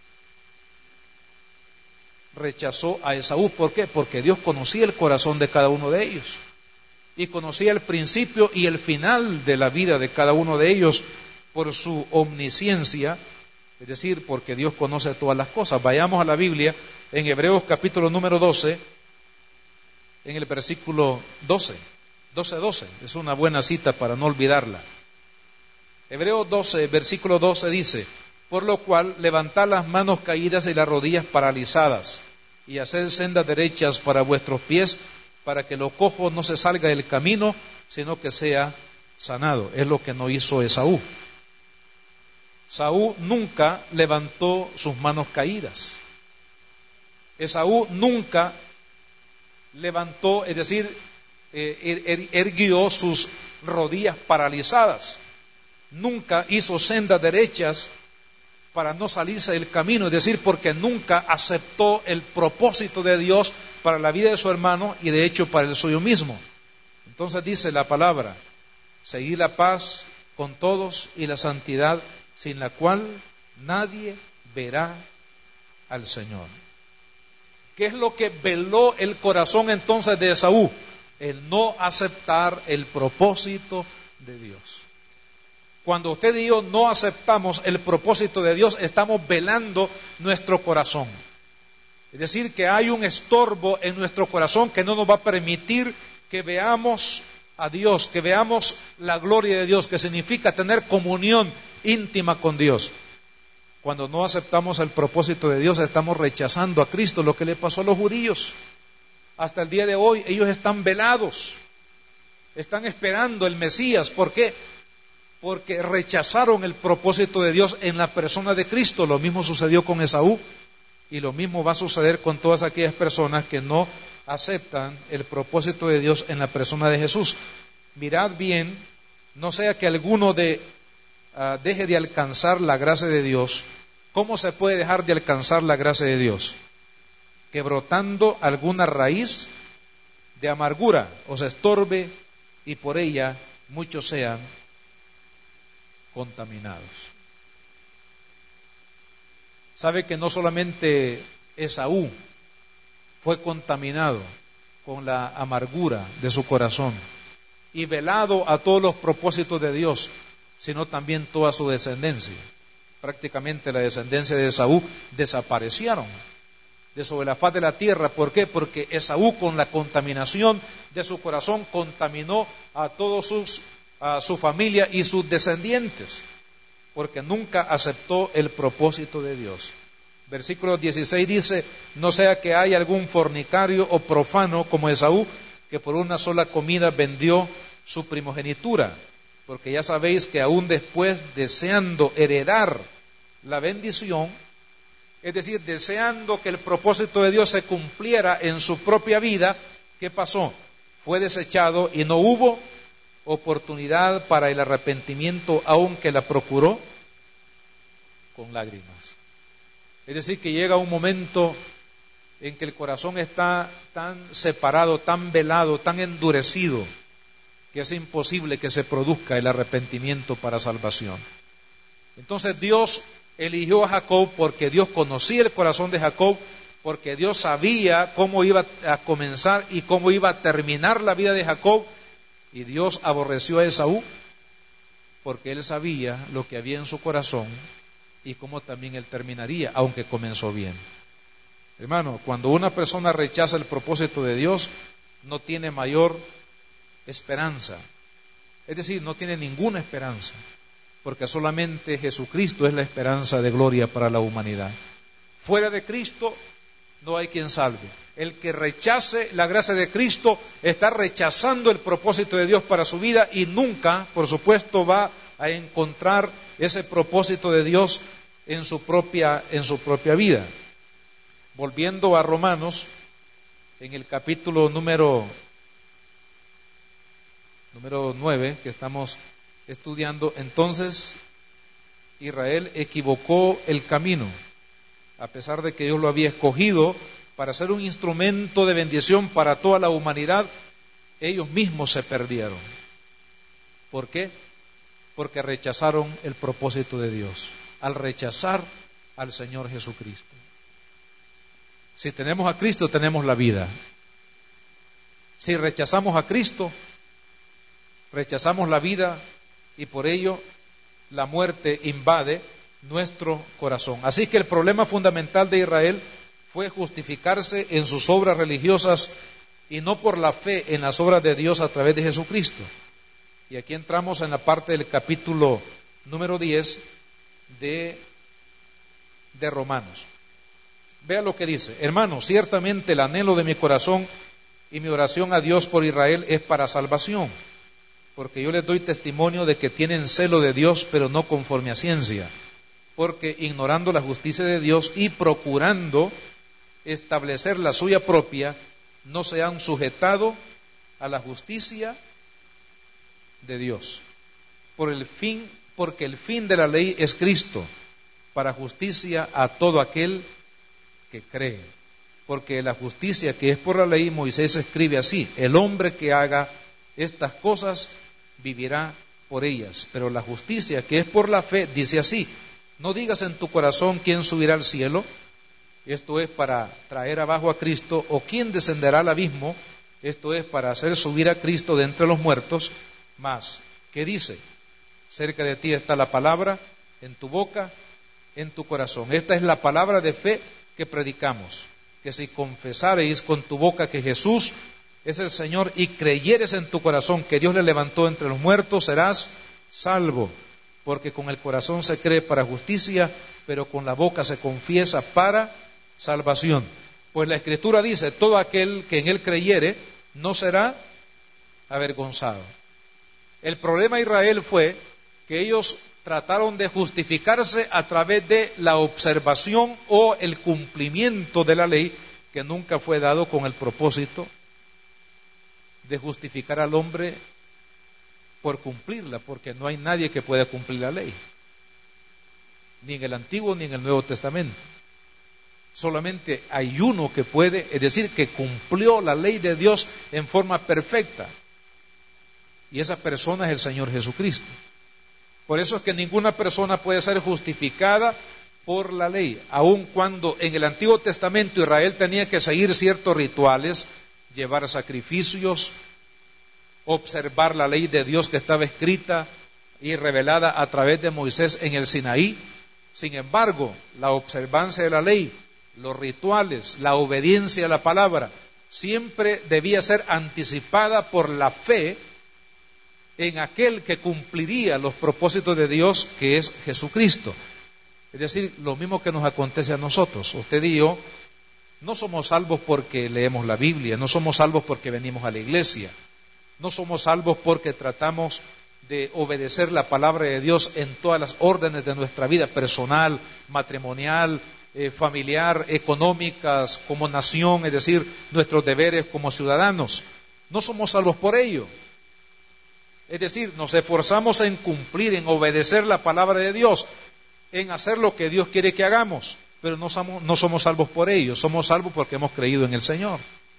rechazó a Esaú. ¿Por qué? Porque Dios conocía el corazón de cada uno de ellos. Y conocía el principio y el final de la vida de cada uno de ellos por su omnisciencia. Es decir, porque Dios conoce todas las cosas. Vayamos a la Biblia en Hebreos capítulo número 12. En el versículo 12. Es una buena cita para no olvidarla. Hebreos 12, versículo 12 dice: por lo cual, levantad las manos caídas y las rodillas paralizadas, y haced sendas derechas para vuestros pies, para que lo cojo no se salga del camino, sino que sea sanado. Es lo que no hizo Esaú. Esaú nunca levantó sus manos caídas. Esaú nunca levantó, es decir, erguió sus rodillas paralizadas. Nunca hizo sendas derechas para no salirse del camino, es decir, porque nunca aceptó el propósito de Dios para la vida de su hermano y de hecho para el suyo mismo. Entonces dice la palabra: seguid la paz con todos y la santidad, sin la cual nadie verá al Señor. ¿Qué es lo que veló el corazón entonces de Esaú? El no aceptar el propósito de Dios. Cuando usted y yo no aceptamos el propósito de Dios, estamos velando nuestro corazón. Es decir, que hay un estorbo en nuestro corazón que no nos va a permitir que veamos a Dios, que veamos la gloria de Dios, que significa tener comunión íntima con Dios. Cuando no aceptamos el propósito de Dios, estamos rechazando a Cristo, lo que le pasó a los judíos. Hasta el día de hoy ellos están velados, están esperando el Mesías. ¿Por qué? Porque rechazaron el propósito de Dios en la persona de Cristo. Lo mismo sucedió con Esaú y lo mismo va a suceder con todas aquellas personas que no aceptan el propósito de Dios en la persona de Jesús. Mirad bien, no sea que alguno deje de alcanzar la gracia de Dios. ¿Cómo se puede dejar de alcanzar la gracia de Dios? que brotando alguna raíz de amargura os estorbe y por ella muchos sean contaminados. Sabe que no solamente Esaú fue contaminado con la amargura de su corazón y velado a todos los propósitos de Dios, sino también toda su descendencia. Prácticamente la descendencia de Esaú desaparecieron de sobre la faz de la tierra. ¿Por qué? Porque Esaú, con la contaminación de su corazón, contaminó a a su familia y sus descendientes, porque nunca aceptó el propósito de Dios. Versículo 16 dice: no sea que haya algún fornicario o profano como Esaú, que por una sola comida vendió su primogenitura, porque ya sabéis que aún después, deseando heredar la bendición, es decir, deseando que el propósito de Dios se cumpliera en su propia vida, ¿qué pasó? Fue desechado y no hubo oportunidad para el arrepentimiento, aunque la procuró con lágrimas. Es decir, que llega un momento en que el corazón está tan separado, tan velado, tan endurecido, que es imposible que se produzca el arrepentimiento para salvación. Entonces Dios eligió a Jacob porque Dios conocía el corazón de Jacob, porque Dios sabía cómo iba a comenzar y cómo iba a terminar la vida de Jacob, y Dios aborreció a Esaú porque él sabía lo que había en su corazón y cómo también él terminaría, aunque comenzó bien. Hermano, cuando una persona rechaza el propósito de Dios, no tiene mayor esperanza, es decir, no tiene ninguna esperanza, porque solamente Jesucristo es la esperanza de gloria para la humanidad. Fuera de Cristo no hay quien salve. El que rechace la gracia de Cristo está rechazando el propósito de Dios para su vida y nunca, por supuesto, va a encontrar ese propósito de Dios en su propia vida. Volviendo a Romanos, en el capítulo número 9 que estamos estudiando, entonces Israel equivocó el camino, a pesar de que Dios lo había escogido para ser un instrumento de bendición para toda la humanidad. Ellos mismos se perdieron. ¿Por qué? Porque rechazaron el propósito de Dios, al rechazar al Señor Jesucristo. Si tenemos a Cristo, tenemos la vida. Si rechazamos a Cristo, rechazamos la vida, y por ello la muerte invade nuestro corazón. Así que el problema fundamental de Israel fue justificarse en sus obras religiosas y no por la fe en las obras de Dios a través de Jesucristo. Y aquí entramos en la parte del capítulo número 10 de Romanos. Vea lo que dice: hermanos, ciertamente el anhelo de mi corazón y mi oración a Dios por Israel es para salvación, porque yo les doy testimonio de que tienen celo de Dios, pero no conforme a ciencia, porque ignorando la justicia de Dios y procurando establecer la suya propia, no se han sujetado a la justicia de Dios. Porque el fin de la ley es Cristo, para justicia a todo aquel que cree. Porque la justicia que es por la ley, Moisés escribe así: el hombre que haga estas cosas vivirá por ellas. Pero la justicia que es por la fe dice así: no digas en tu corazón quién subirá al cielo, esto es para traer abajo a Cristo, o quién descenderá al abismo, esto es para hacer subir a Cristo de entre los muertos. Mas, ¿qué dice? Cerca de ti está la palabra, en tu boca, en tu corazón. Esta es la palabra de fe que predicamos, que si confesareis con tu boca que Jesús es el Señor y creyeres en tu corazón que Dios le levantó entre los muertos, serás salvo. Porque con el corazón se cree para justicia, pero con la boca se confiesa para salvación. Pues la Escritura dice: todo aquel que en él creyere no será avergonzado. El problema de Israel fue que ellos trataron de justificarse a través de la observación o el cumplimiento de la ley, que nunca fue dado con el propósito de justificar al hombre por cumplirla, porque no hay nadie que pueda cumplir la ley, ni en el Antiguo ni en el Nuevo Testamento. Solamente hay uno que puede, es decir, que cumplió la ley de Dios en forma perfecta. Y esa persona es el Señor Jesucristo. Por eso es que ninguna persona puede ser justificada por la ley. Aun cuando en el Antiguo Testamento Israel tenía que seguir ciertos rituales, llevar sacrificios, observar la ley de Dios que estaba escrita y revelada a través de Moisés en el Sinaí. Sin embargo, la observancia de la ley, los rituales, la obediencia a la palabra, siempre debía ser anticipada por la fe en aquel que cumpliría los propósitos de Dios, que es Jesucristo. Es decir, lo mismo que nos acontece a nosotros. Usted y yo no somos salvos porque leemos la Biblia, no somos salvos porque venimos a la iglesia, no somos salvos porque tratamos de obedecer la palabra de Dios en todas las órdenes de nuestra vida personal, matrimonial, familiar, económicas, como nación, es decir, nuestros deberes como ciudadanos. No somos salvos por ello. Es decir, nos esforzamos en cumplir, en obedecer la palabra de Dios, en hacer lo que Dios quiere que hagamos, pero no somos salvos por ello, somos salvos porque hemos creído en el Señor.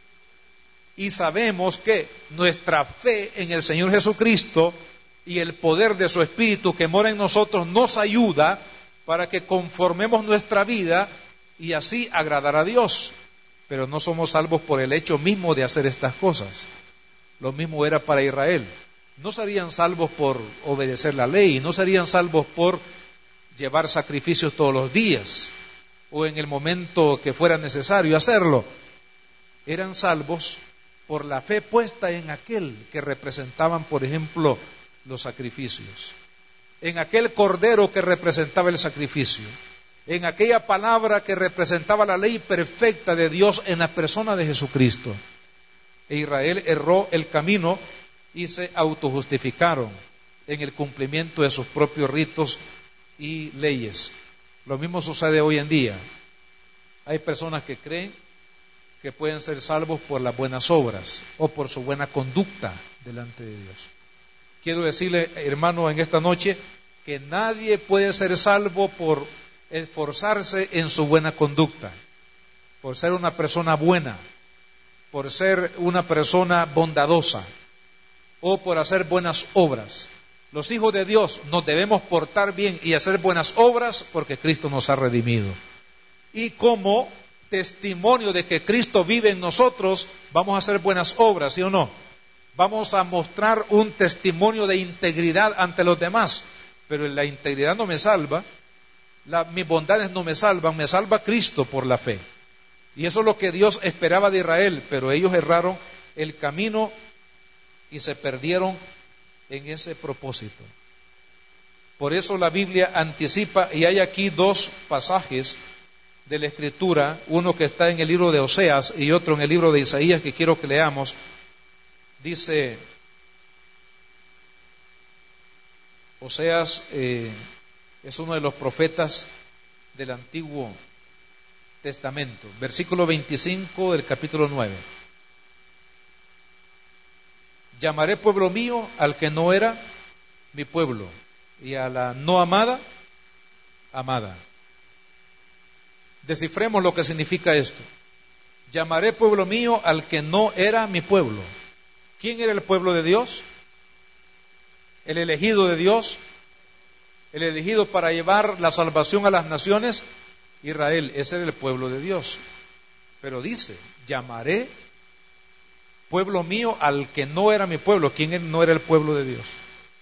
Y sabemos que nuestra fe en el Señor Jesucristo y el poder de su Espíritu que mora en nosotros nos ayuda para que conformemos nuestra vida y así agradar a Dios. Pero no somos salvos por el hecho mismo de hacer estas cosas. Lo mismo era para Israel. No serían salvos por obedecer la ley, no serían salvos por llevar sacrificios todos los días o en el momento que fuera necesario hacerlo. Eran salvos por la fe puesta en aquel que representaban, por ejemplo, los sacrificios, en aquel cordero que representaba el sacrificio, en aquella palabra que representaba la ley perfecta de Dios en la persona de Jesucristo. E Israel erró el camino y se autojustificaron en el cumplimiento de sus propios ritos y leyes. Lo mismo sucede hoy en día. Hay personas que creen que pueden ser salvos por las buenas obras o por su buena conducta delante de Dios. Quiero decirle, hermano, en esta noche, que nadie puede ser salvo por esforzarse en su buena conducta, por ser una persona buena, por ser una persona bondadosa o por hacer buenas obras. Los hijos de Dios nos debemos portar bien y hacer buenas obras porque Cristo nos ha redimido. Y como testimonio de que Cristo vive en nosotros, vamos a hacer buenas obras, ¿sí o no? Vamos a mostrar un testimonio de integridad ante los demás. Pero la integridad no me salva, mis bondades no me salvan, me salva Cristo por la fe. Y eso es lo que Dios esperaba de Israel, pero ellos erraron el camino y se perdieron en ese propósito. Por eso la Biblia anticipa, y hay aquí dos pasajes de la Escritura, uno que está en el libro de Oseas y otro en el libro de Isaías, que quiero que leamos. Dice Oseas, es uno de los profetas del Antiguo Testamento, versículo 25 del capítulo 9. Llamaré pueblo mío al que no era mi pueblo, y a la no amada, amada. Descifremos lo que significa esto. Llamaré pueblo mío al que no era mi pueblo. ¿Quién era el pueblo de Dios? El elegido de Dios, el elegido para llevar la salvación a las naciones. Israel, ese era el pueblo de Dios. Pero dice, llamaré pueblo mío al que no era mi pueblo. ¿Quién no era el pueblo de Dios?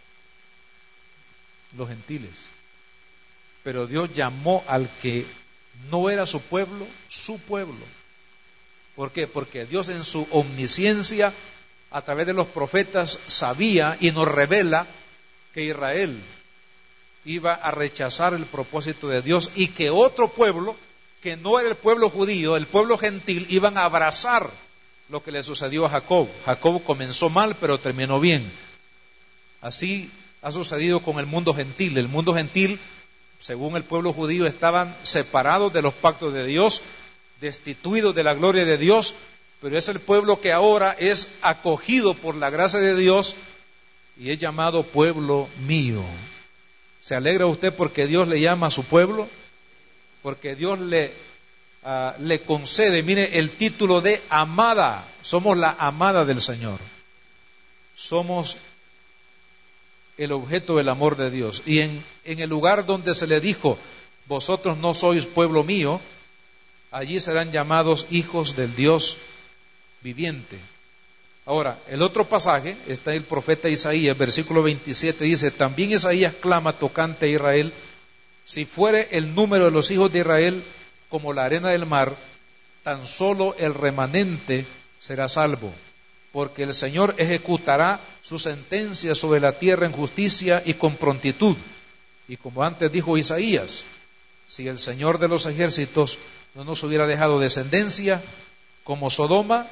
Los gentiles. Pero Dios llamó al que no era su pueblo, su pueblo. ¿Por qué? Porque Dios en su omnisciencia, a través de los profetas, sabía y nos revela que Israel iba a rechazar el propósito de Dios y que otro pueblo, que no era el pueblo judío, el pueblo gentil, iban a abrazar lo que le sucedió a Jacob. Jacob comenzó mal, pero terminó bien. Así ha sucedido con el mundo gentil. El mundo gentil, según el pueblo judío, estaban separados de los pactos de Dios, destituidos de la gloria de Dios, pero es el pueblo que ahora es acogido por la gracia de Dios y es llamado pueblo mío. ¿Se alegra usted porque Dios le llama a su pueblo? Porque Dios le le concede, mire, el título de amada. Somos la amada del Señor. Somos el objeto del amor de Dios. Y en el lugar donde se le dijo, vosotros no sois pueblo mío, allí serán llamados hijos del Dios viviente. Ahora, el otro pasaje está en el profeta Isaías, versículo 27, dice, también Isaías clama tocante a Israel, si fuere el número de los hijos de Israel como la arena del mar, tan solo el remanente será salvo, porque el Señor ejecutará su sentencia sobre la tierra en justicia y con prontitud. Y como antes dijo Isaías, si el Señor de los ejércitos no nos hubiera dejado descendencia, como Sodoma,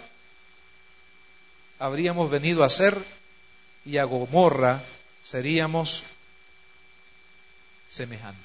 habríamos venido a ser, y a Gomorra seríamos semejantes.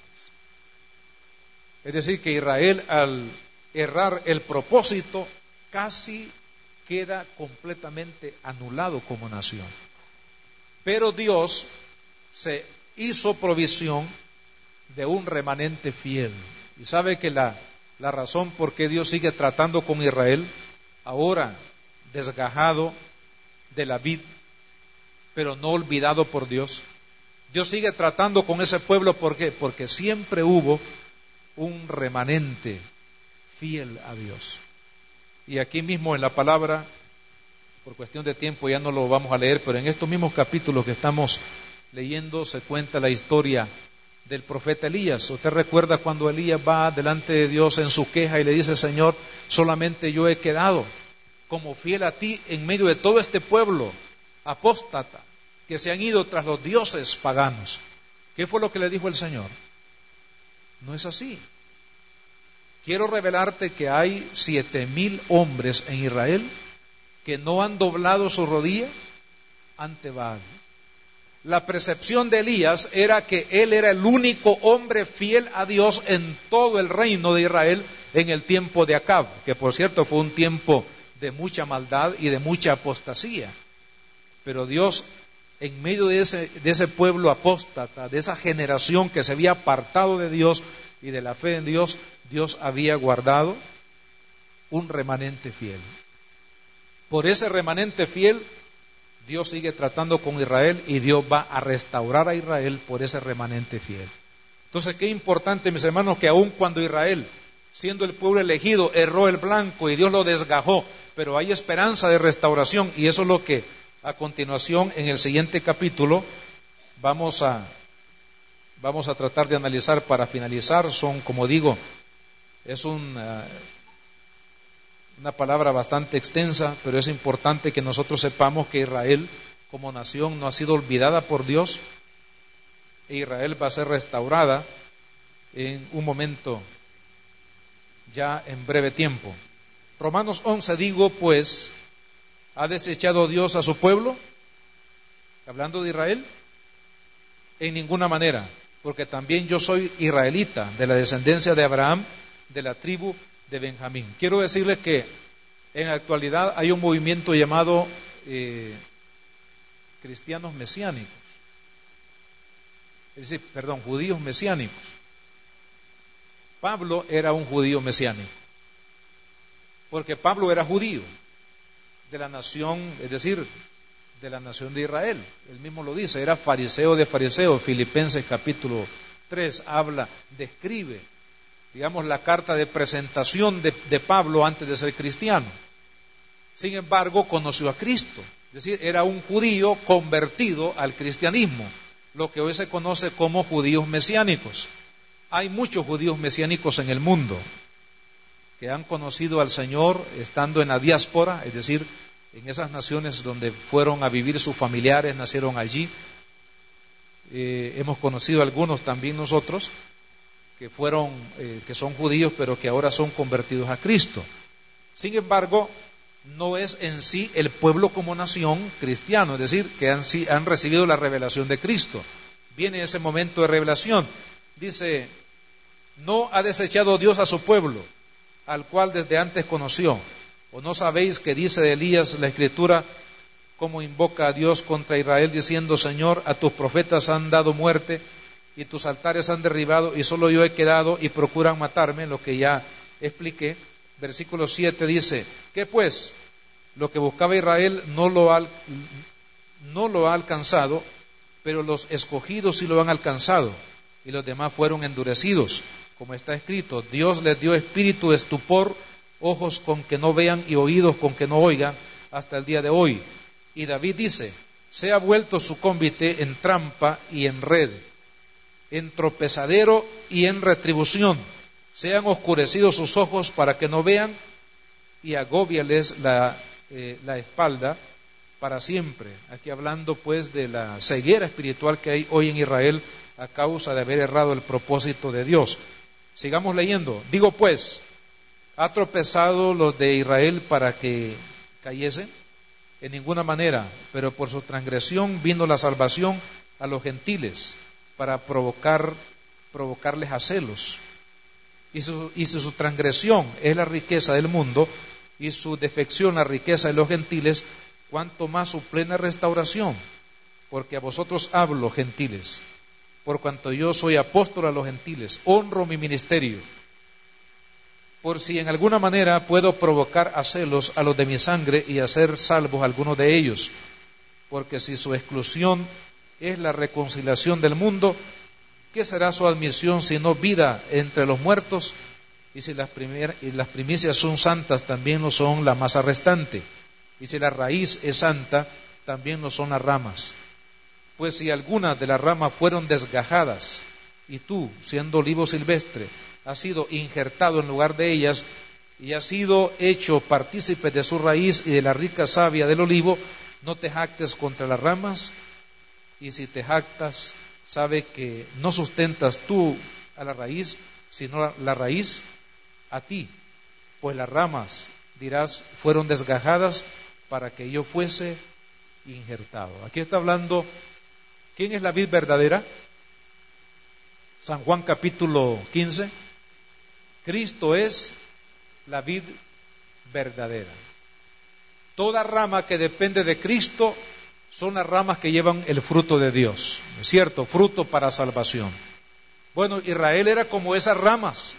Es decir, que Israel, al errar el propósito, casi queda completamente anulado como nación. Pero Dios se hizo provisión de un remanente fiel. Y sabe que la razón por qué Dios sigue tratando con Israel, ahora desgajado de la vid, pero no olvidado por Dios. Dios sigue tratando con ese pueblo, ¿por qué? Porque siempre hubo un remanente fiel a Dios. Y aquí mismo en la palabra, por cuestión de tiempo ya no lo vamos a leer, pero en estos mismos capítulos que estamos leyendo se cuenta la historia del profeta Elías. Usted recuerda cuando Elías va delante de Dios en su queja y le dice, Señor, solamente yo he quedado como fiel a ti en medio de todo este pueblo apóstata que se han ido tras los dioses paganos. ¿Qué fue lo que le dijo el Señor? No es así. Quiero revelarte que hay 7,000 hombres en Israel que no han doblado su rodilla ante Baal. La percepción de Elías era que él era el único hombre fiel a Dios en todo el reino de Israel en el tiempo de Acab, que por cierto fue un tiempo de mucha maldad y de mucha apostasía. Pero Dios, en medio de ese pueblo apóstata, de esa generación que se había apartado de Dios y de la fe en Dios, Dios había guardado un remanente fiel. Por ese remanente fiel, Dios sigue tratando con Israel y Dios va a restaurar a Israel por ese remanente fiel. Entonces, qué importante, mis hermanos, que aun cuando Israel, siendo el pueblo elegido, erró el blanco y Dios lo desgajó, pero hay esperanza de restauración, y eso es lo que a continuación en el siguiente capítulo vamos a tratar de analizar para finalizar. Son, como digo, es una palabra bastante extensa, pero es importante que nosotros sepamos que Israel como nación no ha sido olvidada por Dios, e Israel va a ser restaurada en un momento, ya en breve tiempo. Romanos 11, digo, pues, ¿ha desechado Dios a su pueblo? Hablando de Israel, en ninguna manera, porque también yo soy israelita, de la descendencia de Abraham, de la tribu de Benjamín. Quiero decirles que en la actualidad hay un movimiento llamado cristianos mesiánicos, es decir, judíos mesiánicos. Pablo era un judío mesiánico, porque Pablo era judío de la nación, es decir, de la nación de Israel. Él mismo lo dice, era fariseo de fariseos. Filipenses capítulo 3 describe, digamos, la carta de presentación de Pablo antes de ser cristiano. Sin embargo, conoció a Cristo, es decir, era un judío convertido al cristianismo, lo que hoy se conoce como judíos mesiánicos. Hay muchos judíos mesiánicos en el mundo que han conocido al Señor estando en la diáspora, es decir, en esas naciones donde fueron a vivir sus familiares, nacieron allí. Hemos conocido algunos también nosotros que son judíos, pero que ahora son convertidos a Cristo. Sin embargo, no es en sí el pueblo como nación cristiano, es decir, que han recibido la revelación de Cristo. Viene ese momento de revelación. Dice, no ha desechado Dios a su pueblo, al cual desde antes conoció. ¿O no sabéis que dice de Elías la Escritura, cómo invoca a Dios contra Israel, diciendo, Señor, a tus profetas han dado muerte, y tus altares han derribado, y solo yo he quedado, y procuran matarme? Lo que ya expliqué, versículo 7 dice, ¿qué pues? Lo que buscaba Israel no lo ha alcanzado, pero los escogidos sí lo han alcanzado, y los demás fueron endurecidos. Como está escrito, Dios les dio espíritu de estupor, ojos con que no vean y oídos con que no oigan, hasta el día de hoy. Y David dice, se ha vuelto su cómite en trampa y en red, en tropezadero y en retribución. Se han oscurecido sus ojos para que no vean, y agóbiales la espalda para siempre. Aquí hablando pues de la ceguera espiritual que hay hoy en Israel a causa de haber errado el propósito de Dios. Sigamos leyendo. Digo pues, ¿ha tropezado los de Israel para que cayesen? En ninguna manera, pero por su transgresión vino la salvación a los gentiles para provocarles a celos. Y si su transgresión es la riqueza del mundo y su defección la riqueza de los gentiles, cuanto más su plena restauración, porque a vosotros hablo, gentiles, por cuanto yo soy apóstol a los gentiles, honro mi ministerio, por si en alguna manera puedo provocar a celos a los de mi sangre y hacer salvos a algunos de ellos, porque si su exclusión es la reconciliación del mundo, ¿qué será su admisión sino vida entre los muertos? Y si las primicias son santas, también lo son la masa restante. Y si la raíz es santa, también lo son las ramas. Pues si algunas de las ramas fueron desgajadas, y tú, siendo olivo silvestre, has sido injertado en lugar de ellas, y has sido hecho partícipe de su raíz y de la rica savia del olivo, no te jactes contra las ramas, y si te jactas, sabe que no sustentas tú a la raíz, sino la raíz a ti, pues las ramas, dirás, fueron desgajadas para que yo fuese injertado. Aquí está hablando, ¿quién es la vid verdadera? San Juan capítulo 15. Cristo es la vid verdadera. Toda rama que depende de Cristo son las ramas que llevan el fruto de Dios, ¿es cierto? Fruto para salvación. Bueno, Israel era como esas ramas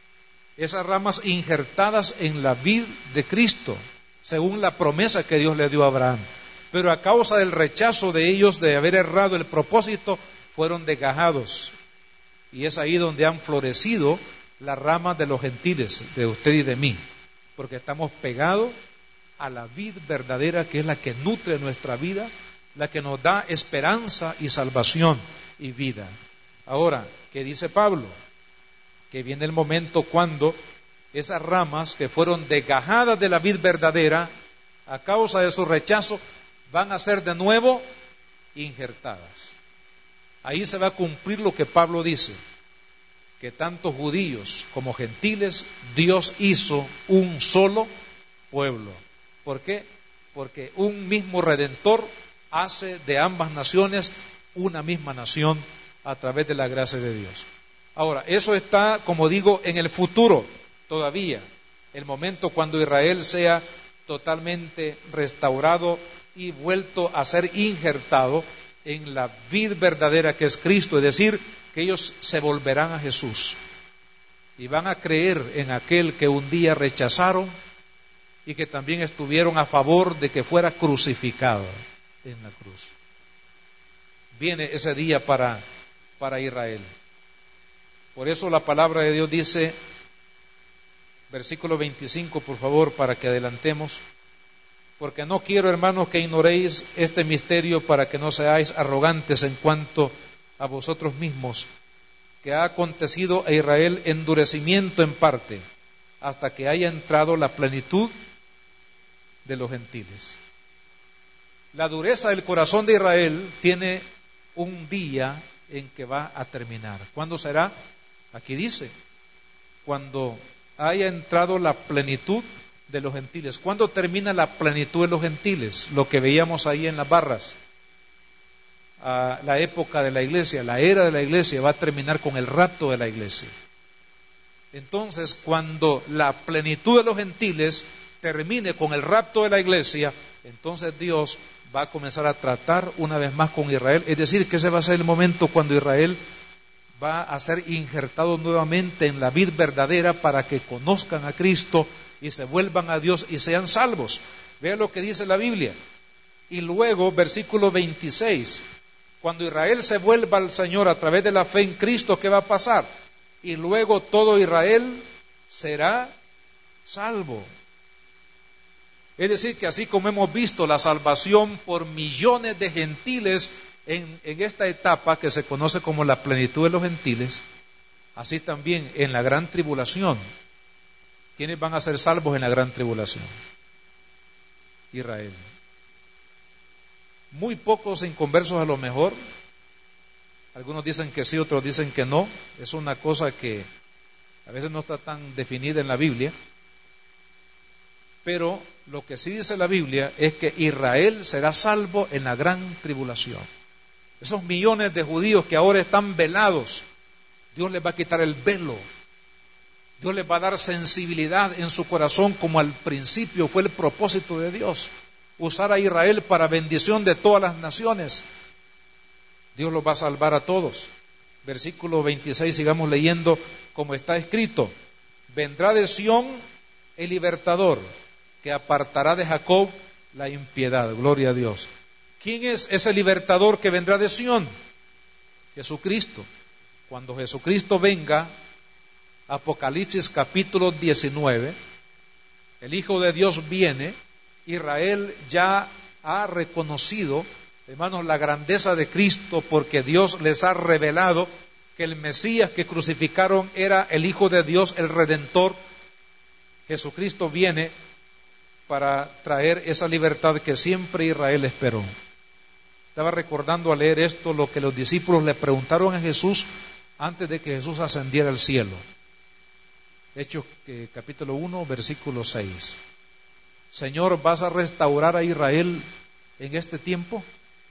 injertadas en la vid de Cristo, según la promesa que Dios le dio a Abraham. Pero a causa del rechazo de ellos, de haber errado el propósito, fueron desgajados. Y es ahí donde han florecido las ramas de los gentiles, de usted y de mí, porque estamos pegados a la vid verdadera, que es la que nutre nuestra vida, la que nos da esperanza y salvación y vida. Ahora, ¿qué dice Pablo? Que viene el momento cuando esas ramas que fueron desgajadas de la vid verdadera, a causa de su rechazo, van a ser de nuevo injertadas. Ahí se va a cumplir lo que Pablo dice, que tanto judíos como gentiles, Dios hizo un solo pueblo. ¿Por qué? Porque un mismo Redentor hace de ambas naciones una misma nación a través de la gracia de Dios. Ahora, eso está, como digo, en el futuro todavía, el momento cuando Israel sea totalmente restaurado y vuelto a ser injertado en la vid verdadera que es Cristo, es decir, que ellos se volverán a Jesús y van a creer en aquel que un día rechazaron y que también estuvieron a favor de que fuera crucificado en la cruz. Viene ese día para Israel. Por eso la palabra de Dios dice, versículo 25, por favor, para que adelantemos, porque no quiero, hermanos, que ignoréis este misterio, para que no seáis arrogantes en cuanto a vosotros mismos, que ha acontecido a Israel endurecimiento en parte, hasta que haya entrado la plenitud de los gentiles. La dureza del corazón de Israel tiene un día en que va a terminar. ¿Cuándo será? Aquí dice, cuando haya entrado la plenitud de los gentiles. ¿Cuándo termina la plenitud de los gentiles? Lo que veíamos ahí en las barras. A la época de la iglesia, la era de la iglesia va a terminar con el rapto de la iglesia. Entonces, cuando la plenitud de los gentiles termine con el rapto de la iglesia, entonces Dios va a comenzar a tratar una vez más con Israel. Es decir, que ese va a ser el momento cuando Israel va a ser injertado nuevamente en la vid verdadera para que conozcan a Cristo y se vuelvan a Dios y sean salvos. Vea lo que dice la Biblia. Y luego, versículo 26, cuando Israel se vuelva al Señor a través de la fe en Cristo, ¿qué va a pasar? Y luego todo Israel será salvo. Es decir, que así como hemos visto la salvación por millones de gentiles en esta etapa que se conoce como la plenitud de los gentiles, así también en la gran tribulación. ¿Quiénes van a ser salvos en la gran tribulación? Israel. Muy pocos inconversos a lo mejor. Algunos dicen que sí, otros dicen que no. Es una cosa que a veces no está tan definida en la Biblia. Pero lo que sí dice la Biblia es que Israel será salvo en la gran tribulación. Esos millones de judíos que ahora están velados, Dios les va a quitar el velo. Dios les va a dar sensibilidad en su corazón, como al principio fue el propósito de Dios. Usar a Israel para bendición de todas las naciones. Dios los va a salvar a todos. Versículo 26, sigamos leyendo como está escrito. Vendrá de Sión el libertador, que apartará de Jacob la impiedad. Gloria a Dios. ¿Quién es ese libertador que vendrá de Sión? Jesucristo. Cuando Jesucristo venga, Apocalipsis capítulo 19, el Hijo de Dios viene. Israel ya ha reconocido, hermanos, la grandeza de Cristo, porque Dios les ha revelado que el Mesías que crucificaron era el Hijo de Dios, el Redentor. Jesucristo viene para traer esa libertad que siempre Israel esperó. Estaba recordando al leer esto lo que los discípulos le preguntaron a Jesús antes de que Jesús ascendiera al cielo. Hechos capítulo 1, versículo 6. Señor, ¿vas a restaurar a Israel en este tiempo?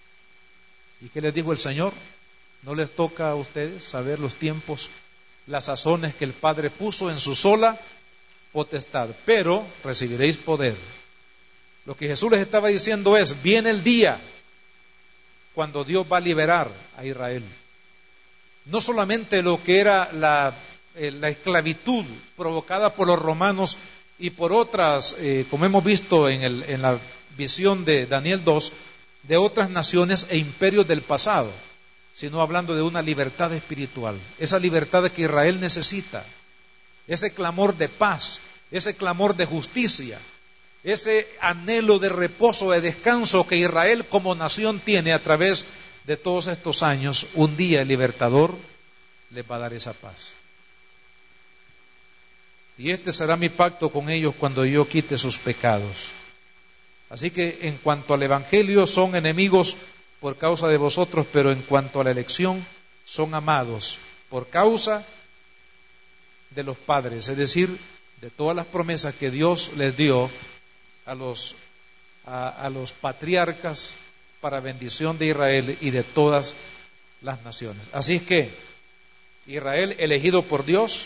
¿Y qué les dijo el Señor? ¿No les toca a ustedes saber los tiempos, las sazones que el Padre puso en su sola potestad? Pero recibiréis poder. Lo que Jesús les estaba diciendo es, viene el día cuando Dios va a liberar a Israel. No solamente lo que era la esclavitud provocada por los romanos y por otras, como hemos visto en la visión de Daniel 2, de otras naciones e imperios del pasado, sino hablando de una libertad espiritual, esa libertad que Israel necesita, ese clamor de paz, ese clamor de justicia, ese anhelo de reposo, de descanso que Israel como nación tiene a través de todos estos años. Un día el libertador les va a dar esa paz. Y este será mi pacto con ellos cuando yo quite sus pecados. Así que en cuanto al Evangelio son enemigos por causa de vosotros, pero en cuanto a la elección son amados por causa de los padres, es decir, de todas las promesas que Dios les dio a los patriarcas para bendición de Israel y de todas las naciones. Así es que Israel elegido por Dios,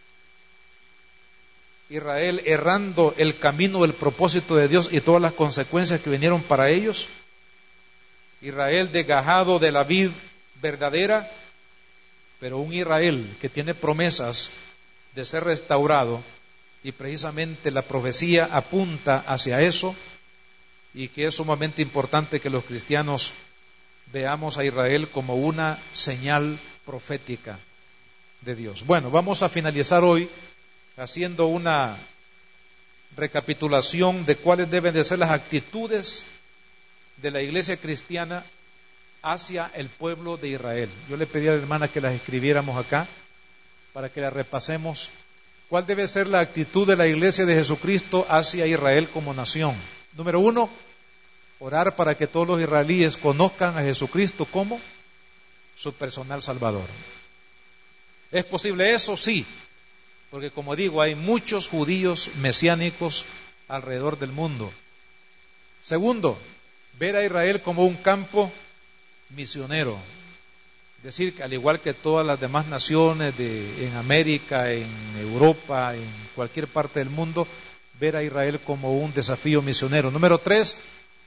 Israel errando el camino del propósito de Dios y todas las consecuencias que vinieron para ellos, Israel desgajado de la vid verdadera, pero un Israel que tiene promesas de ser restaurado, y precisamente la profecía apunta hacia eso, y que es sumamente importante que los cristianos veamos a Israel como una señal profética de Dios. Bueno, vamos a finalizar hoy haciendo una recapitulación de cuáles deben de ser las actitudes de la iglesia cristiana hacia el pueblo de Israel. Yo le pedí a la hermana que las escribiéramos acá para que las repasemos. ¿Cuál debe ser la actitud de la iglesia de Jesucristo hacia Israel como nación? Número 1, orar para que todos los israelíes conozcan a Jesucristo como su personal Salvador. ¿Es posible eso? Sí, porque como digo, hay muchos judíos mesiánicos alrededor del mundo. Segundo, ver a Israel como un campo misionero. Es decir, que al igual que todas las demás naciones en América, en Europa, en cualquier parte del mundo, ver a Israel como un desafío misionero. Número 3,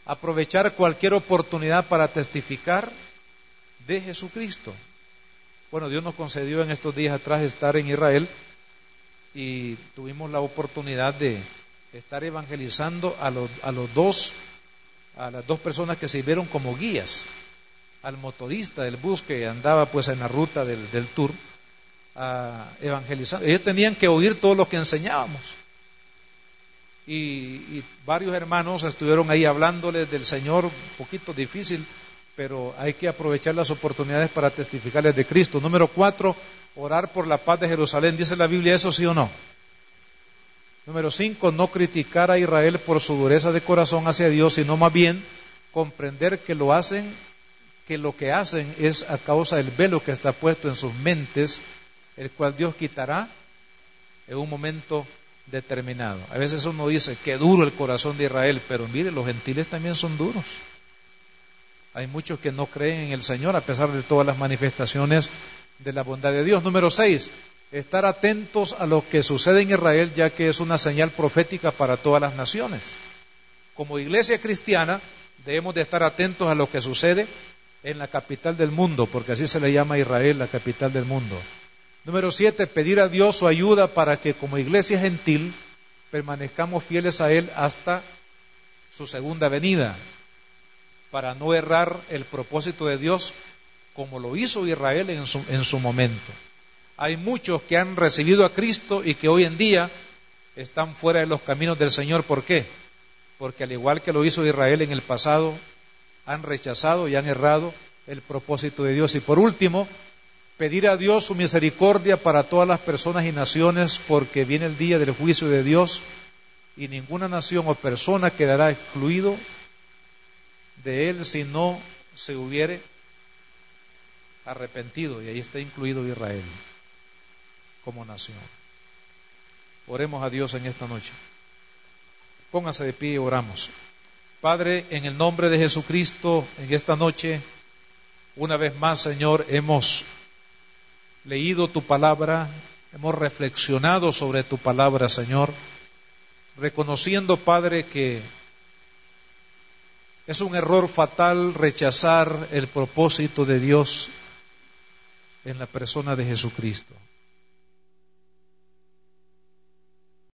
aprovechar cualquier oportunidad para testificar de Jesucristo. Bueno, Dios nos concedió en estos días atrás estar en Israel y tuvimos la oportunidad de estar evangelizando a las dos personas que sirvieron como guías, al motorista del bus que andaba pues en la ruta del tour, evangelizando. Ellos tenían que oír todo lo que enseñábamos. Y varios hermanos estuvieron ahí hablándoles del Señor, un poquito difícil, pero hay que aprovechar las oportunidades para testificarles de Cristo. Número 4, orar por la paz de Jerusalén. ¿Dice la Biblia eso, sí o no? Número 5, no criticar a Israel por su dureza de corazón hacia Dios, sino más bien comprender que lo que hacen es a causa del velo que está puesto en sus mentes, el cual Dios quitará en un momento determinado. A veces uno dice, qué duro el corazón de Israel, pero mire, los gentiles también son duros. Hay muchos que no creen en el Señor a pesar de todas las manifestaciones de la bondad de Dios. Número 6, estar atentos a lo que sucede en Israel, ya que es una señal profética para todas las naciones. Como iglesia cristiana debemos de estar atentos a lo que sucede en la capital del mundo, porque así se le llama a Israel, la capital del mundo. Número 7, pedir a Dios su ayuda para que como iglesia gentil permanezcamos fieles a Él hasta su segunda venida, para no errar el propósito de Dios como lo hizo Israel en su momento. Hay muchos que han recibido a Cristo y que hoy en día están fuera de los caminos del Señor. ¿Por qué? Porque al igual que lo hizo Israel en el pasado, han rechazado y han errado el propósito de Dios. Y por último, pedir a Dios su misericordia para todas las personas y naciones, porque viene el día del juicio de Dios y ninguna nación o persona quedará excluido de Él si no se hubiere arrepentido, y ahí está incluido Israel como nación. Oremos a Dios en esta noche. Póngase de pie y oramos. Padre, en el nombre de Jesucristo, en esta noche, una vez más, Señor, hemos leído tu palabra, hemos reflexionado sobre tu palabra, Señor, reconociendo, Padre, que es un error fatal rechazar el propósito de Dios en la persona de Jesucristo.